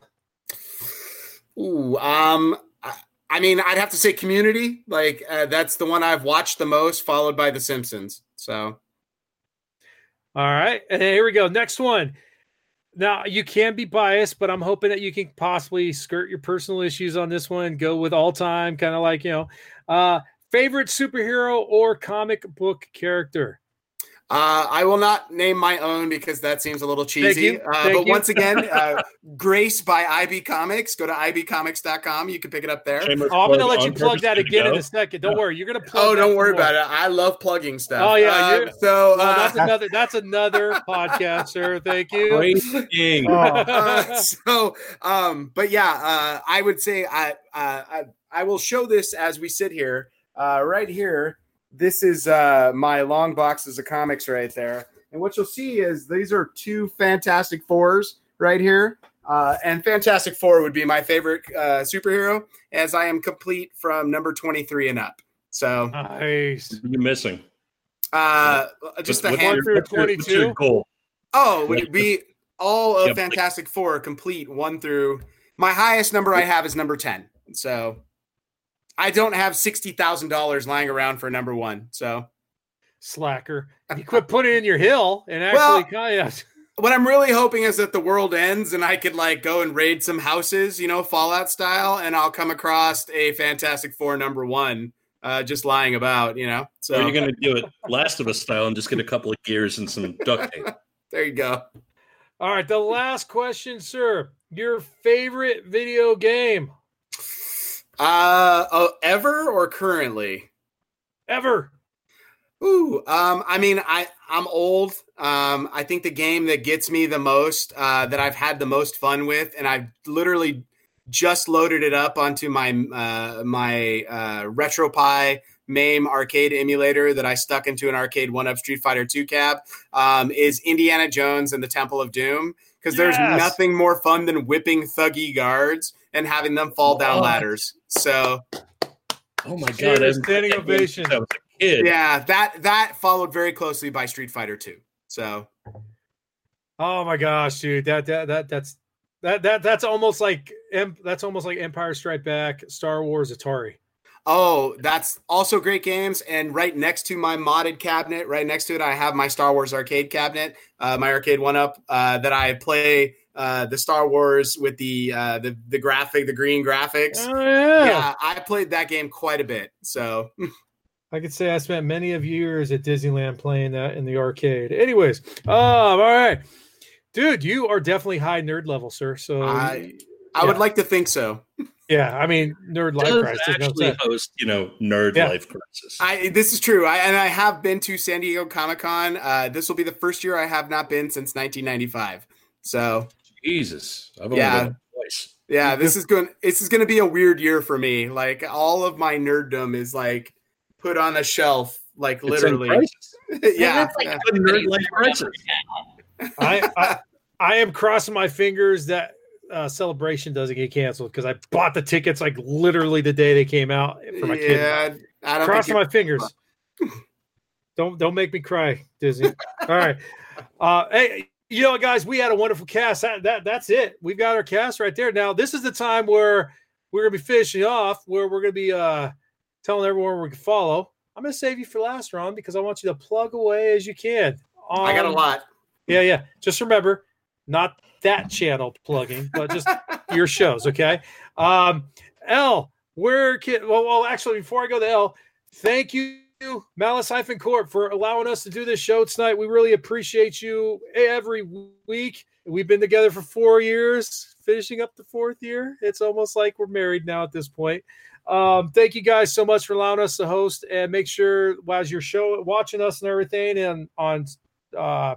Ooh, um, I, I mean, I'd have to say Community. Like uh, that's the one I've watched the most, followed by The Simpsons. So, all right, and here we go. Next one. Now, you can be biased, but I'm hoping that you can possibly skirt your personal issues on this one. Go with all time, kind of like, you know, uh, favorite superhero or comic book character. Uh, I will not name my own because that seems a little cheesy. Uh, Thank but you. once again, uh, Grace by I B Comics. Go to I B comics dot com. You can pick it up there. Shameless Oh, I'm going to plug let you on plug purpose that to again in go. a second. Don't worry. You're going to plug Oh, that don't some worry more. about it. I love plugging stuff. Oh, yeah, Uh, you're- so Well, uh, that's another that's another podcast, sir. Thank you. Great thing. uh, so, um, but yeah, uh, I would say I, uh, I I will show this as we sit here. Uh, right here, this is uh, my long boxes of comics right there. And what you'll see is these are two Fantastic Fours right here. Uh, and Fantastic Four would be my favorite uh, superhero, as I am complete from number twenty-three and up. So, Nice. What are you missing? uh, just a What's hand. your- through what's your- what's your twenty-two? goal? Oh, would it be all of Yeah, but- Fantastic Four complete one through? My highest number I have is number ten. So I don't have sixty thousand dollars lying around for number one. So Slacker. You quit putting in your hill and Well- actually kind of. what I'm really hoping is that the world ends and I could like go and raid some houses, you know, Fallout style, and I'll come across a Fantastic Four number one uh, just lying about, you know. Or So are you going to do it Last of Us style and just get a couple of gears and some duct tape? there you go. All right, the last question, sir. Your favorite video game Uh, oh, ever or currently? ever? Ooh, um, I mean, I I'm old. Um, I think the game that gets me the most, uh, that I've had the most fun with, and I've literally just loaded it up onto my uh, my uh, RetroPie MAME arcade emulator that I stuck into an arcade one-up Street Fighter two cab, um, is Indiana Jones and the Temple of Doom. Because there's Yes. nothing more fun than whipping thuggy guards and having them fall down What? ladders. So Oh my god! Cheers, I- standing ovation. I was a kid. yeah, that that followed very closely by Street Fighter two. So Oh my gosh, dude. That that that that's that that that's almost like Em- that's almost like Empire Strike Back, Star Wars, Atari. Oh, that's also great games. And right next to my modded cabinet, right next to it, I have my Star Wars arcade cabinet, uh, my arcade one up uh, that I play uh, the Star Wars with the uh, the the graphic, the green graphics. Oh yeah. Yeah, I played that game quite a bit. So I could say I spent many of years at Disneyland playing that in the arcade. Anyways, um, all right, dude, you are definitely high nerd level, sir. So I I would Yeah. like to think so. yeah, I mean, nerd life Does crisis. No actually sense. host, you know, nerd Yeah. life crisis. I this is true. I and I have been to San Diego Comic Con. Uh, this will be the first year I have not been since nineteen ninety-five. So Jesus, I've only Yeah. been twice. yeah, this is going. This is going to be a weird year for me. Like all of my nerddom is like put on a shelf. Like It's in literally. crisis. yeah. That's like yeah. It's a nerd life crisis. I, I I am crossing my fingers that uh, Celebration doesn't get canceled because I bought the tickets like literally the day they came out for my kid. Yeah, I don't Crossing think my fingers. don't don't make me cry, Disney. All right. Uh, hey, you know, guys, we had a wonderful cast. That, that that's it. We've got our cast right there. Now, this is the time where we're gonna be finishing off, where we're gonna be uh, telling everyone where we can follow. I'm gonna save you for last, Ron, because I want you to plug away as you can. I got a on- lot. Yeah, yeah. Just remember, not that channel plugging, but just your shows, okay? Um, L, where can well, well, actually, before I go to L, thank you, Malice Hyphen Corp, for allowing us to do this show tonight. We really appreciate you every week. We've been together for four years, finishing up the fourth year. It's almost like we're married now at this point. Um, thank you guys so much for allowing us to host, and make sure as you're show watching us and everything, and on uh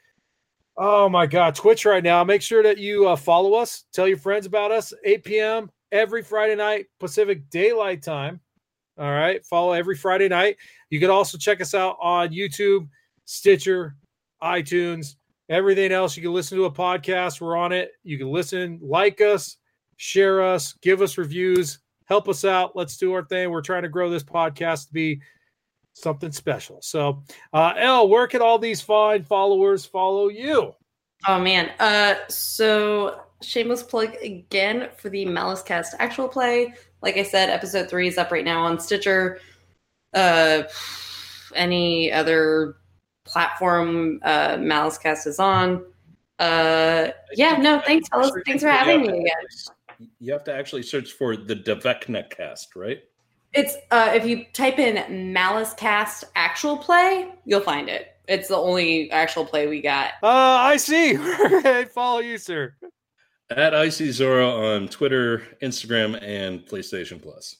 oh my God, Twitch right now. Make sure that you uh, follow us. Tell your friends about us. eight p.m. every Friday night, Pacific Daylight Time. All right. Follow every Friday night. You can also check us out on YouTube, Stitcher, iTunes, everything else. You can listen to a podcast. We're on it. You can listen, like us, share us, give us reviews, help us out. Let's do our thing. We're trying to grow this podcast to be something special. So, uh, L, where can all these fine followers follow you? Oh man. Uh so shameless plug again for the Malice Cast actual play. Like I said, episode three is up right now on Stitcher. Uh any other platform uh Malice Cast is on. Uh, yeah, no, thanks, fellas. Thanks for having me again. You have to actually search for the Devekna cast, right? It's uh, if you type in Malice Cast actual play, you'll find it. It's the only actual play we got. Uh, I see. I follow you, sir. At Icy Zora on Twitter, Instagram, and PlayStation Plus.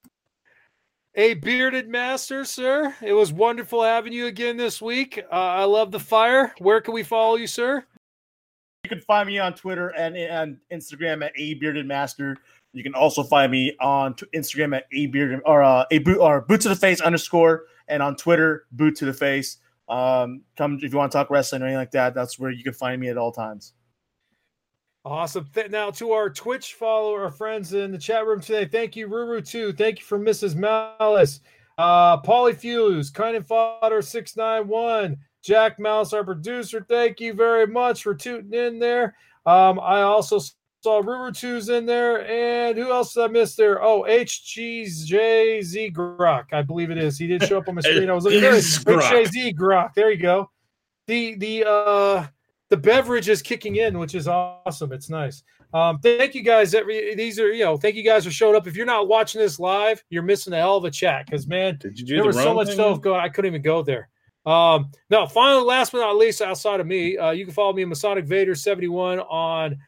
A bearded master, sir. It was wonderful having you again this week. Uh, I love the fire. Where can we follow you, sir? You can find me on Twitter and, and Instagram at a bearded master. You can also find me on t- Instagram at a bearded or uh, a boot or boot to the face underscore, and on Twitter boot to the face. Um, come if you want to talk wrestling or anything like that. That's where you can find me at all times. Awesome. Th- now to our Twitch follower, our friends in the chat room today. Thank you, Ruru too. Thank you for Missus Malice, uh, Polyfuse, Kind and Fodder six nine one, Jack Mouse, our producer. Thank you very much for tuning in there. Um, I also saw Ruru two's in there, and who else did I miss there? Oh, H G J Z Grok, I believe it is. He did show up on my screen. I was looking there. H J Z Grok. There you go. The the uh. The beverage is kicking in, which is awesome. It's nice. Um, thank you guys. Every these are you know. Thank you guys for showing up. If you're not watching this live, you're missing a hell of a chat because man, Did you do there the was so wrong much thing, stuff man? going. I couldn't even go there. Um, no, finally, last but not least, outside of me, uh, you can follow me, Masonic Vader seventy-one on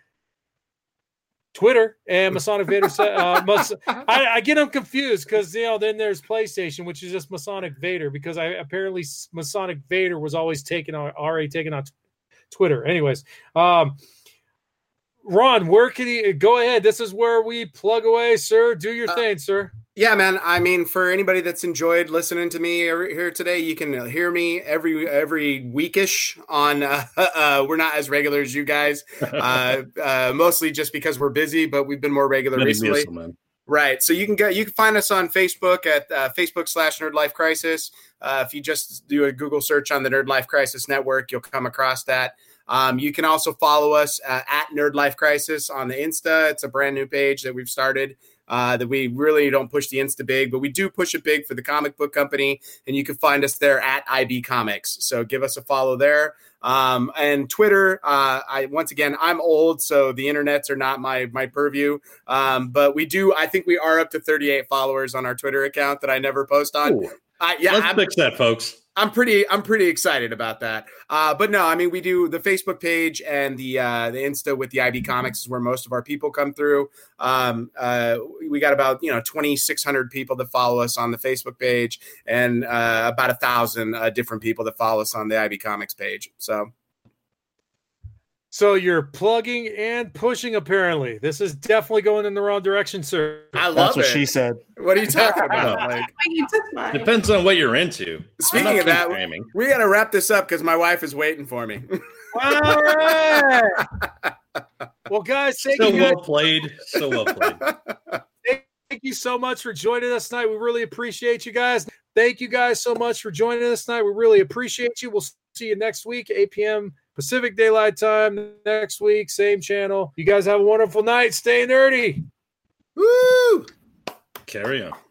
Twitter and Masonic Vader. uh, Mas- I, I get them confused because you know then there's PlayStation, which is just Masonic Vader because I apparently Masonic Vader was always taken on already taken on Twitter. Anyways, um, Ron, where can you go ahead? This is where we plug away, sir. Do your Uh, thing, sir. Yeah, man. I mean, for anybody that's enjoyed listening to me here today, you can hear me every every weekish on. Uh, uh, we're not as regular as you guys, uh, uh, mostly just because we're busy, but we've been more regular Many recently. muscle, man. Right. So you can get you can find us on Facebook at uh, Facebook slash Nerd Life Crisis. Uh, if you just do a Google search on the Nerd Life Crisis Network, you'll come across that. Um, you can also follow us uh, at Nerd Life Crisis on the Insta. It's a brand new page that we've started. Uh, that we really don't push the Insta big, but we do push it big for the comic book company, and you can find us there at I B Comics. So give us a follow there. Um, and Twitter, uh, I once again, I'm old, so the internets are not my my purview. Um, but we do, I think we are up to thirty-eight followers on our Twitter account that I never post on. Ooh. Uh, yeah, Let's I'm, fix that, folks. I'm pretty I'm pretty excited about that. Uh, but no, I mean, we do the Facebook page and the uh, the Insta with the I B Comics is where most of our people come through. Um, uh, we got about, you know, twenty-six hundred people that follow us on the Facebook page and uh, about a thousand uh, different people that follow us on the I B Comics page. So. So you're plugging and pushing, apparently. This is definitely going in the wrong direction, sir. I love That's what it. she said. What are you talking about? Like, You took mine. Depends on what you're into. speaking I'm not of that, programming. we got to wrap this up because my wife is waiting for me. All right. Well, guys, thank So you guys. well played. So well played. Thank you so much for joining us tonight. We really appreciate you guys. Thank you guys so much for joining us tonight. We really appreciate you. We'll see you next week, eight p.m. Pacific Daylight Time next week, same channel. You guys have a wonderful night. Stay nerdy. Woo! Carry on.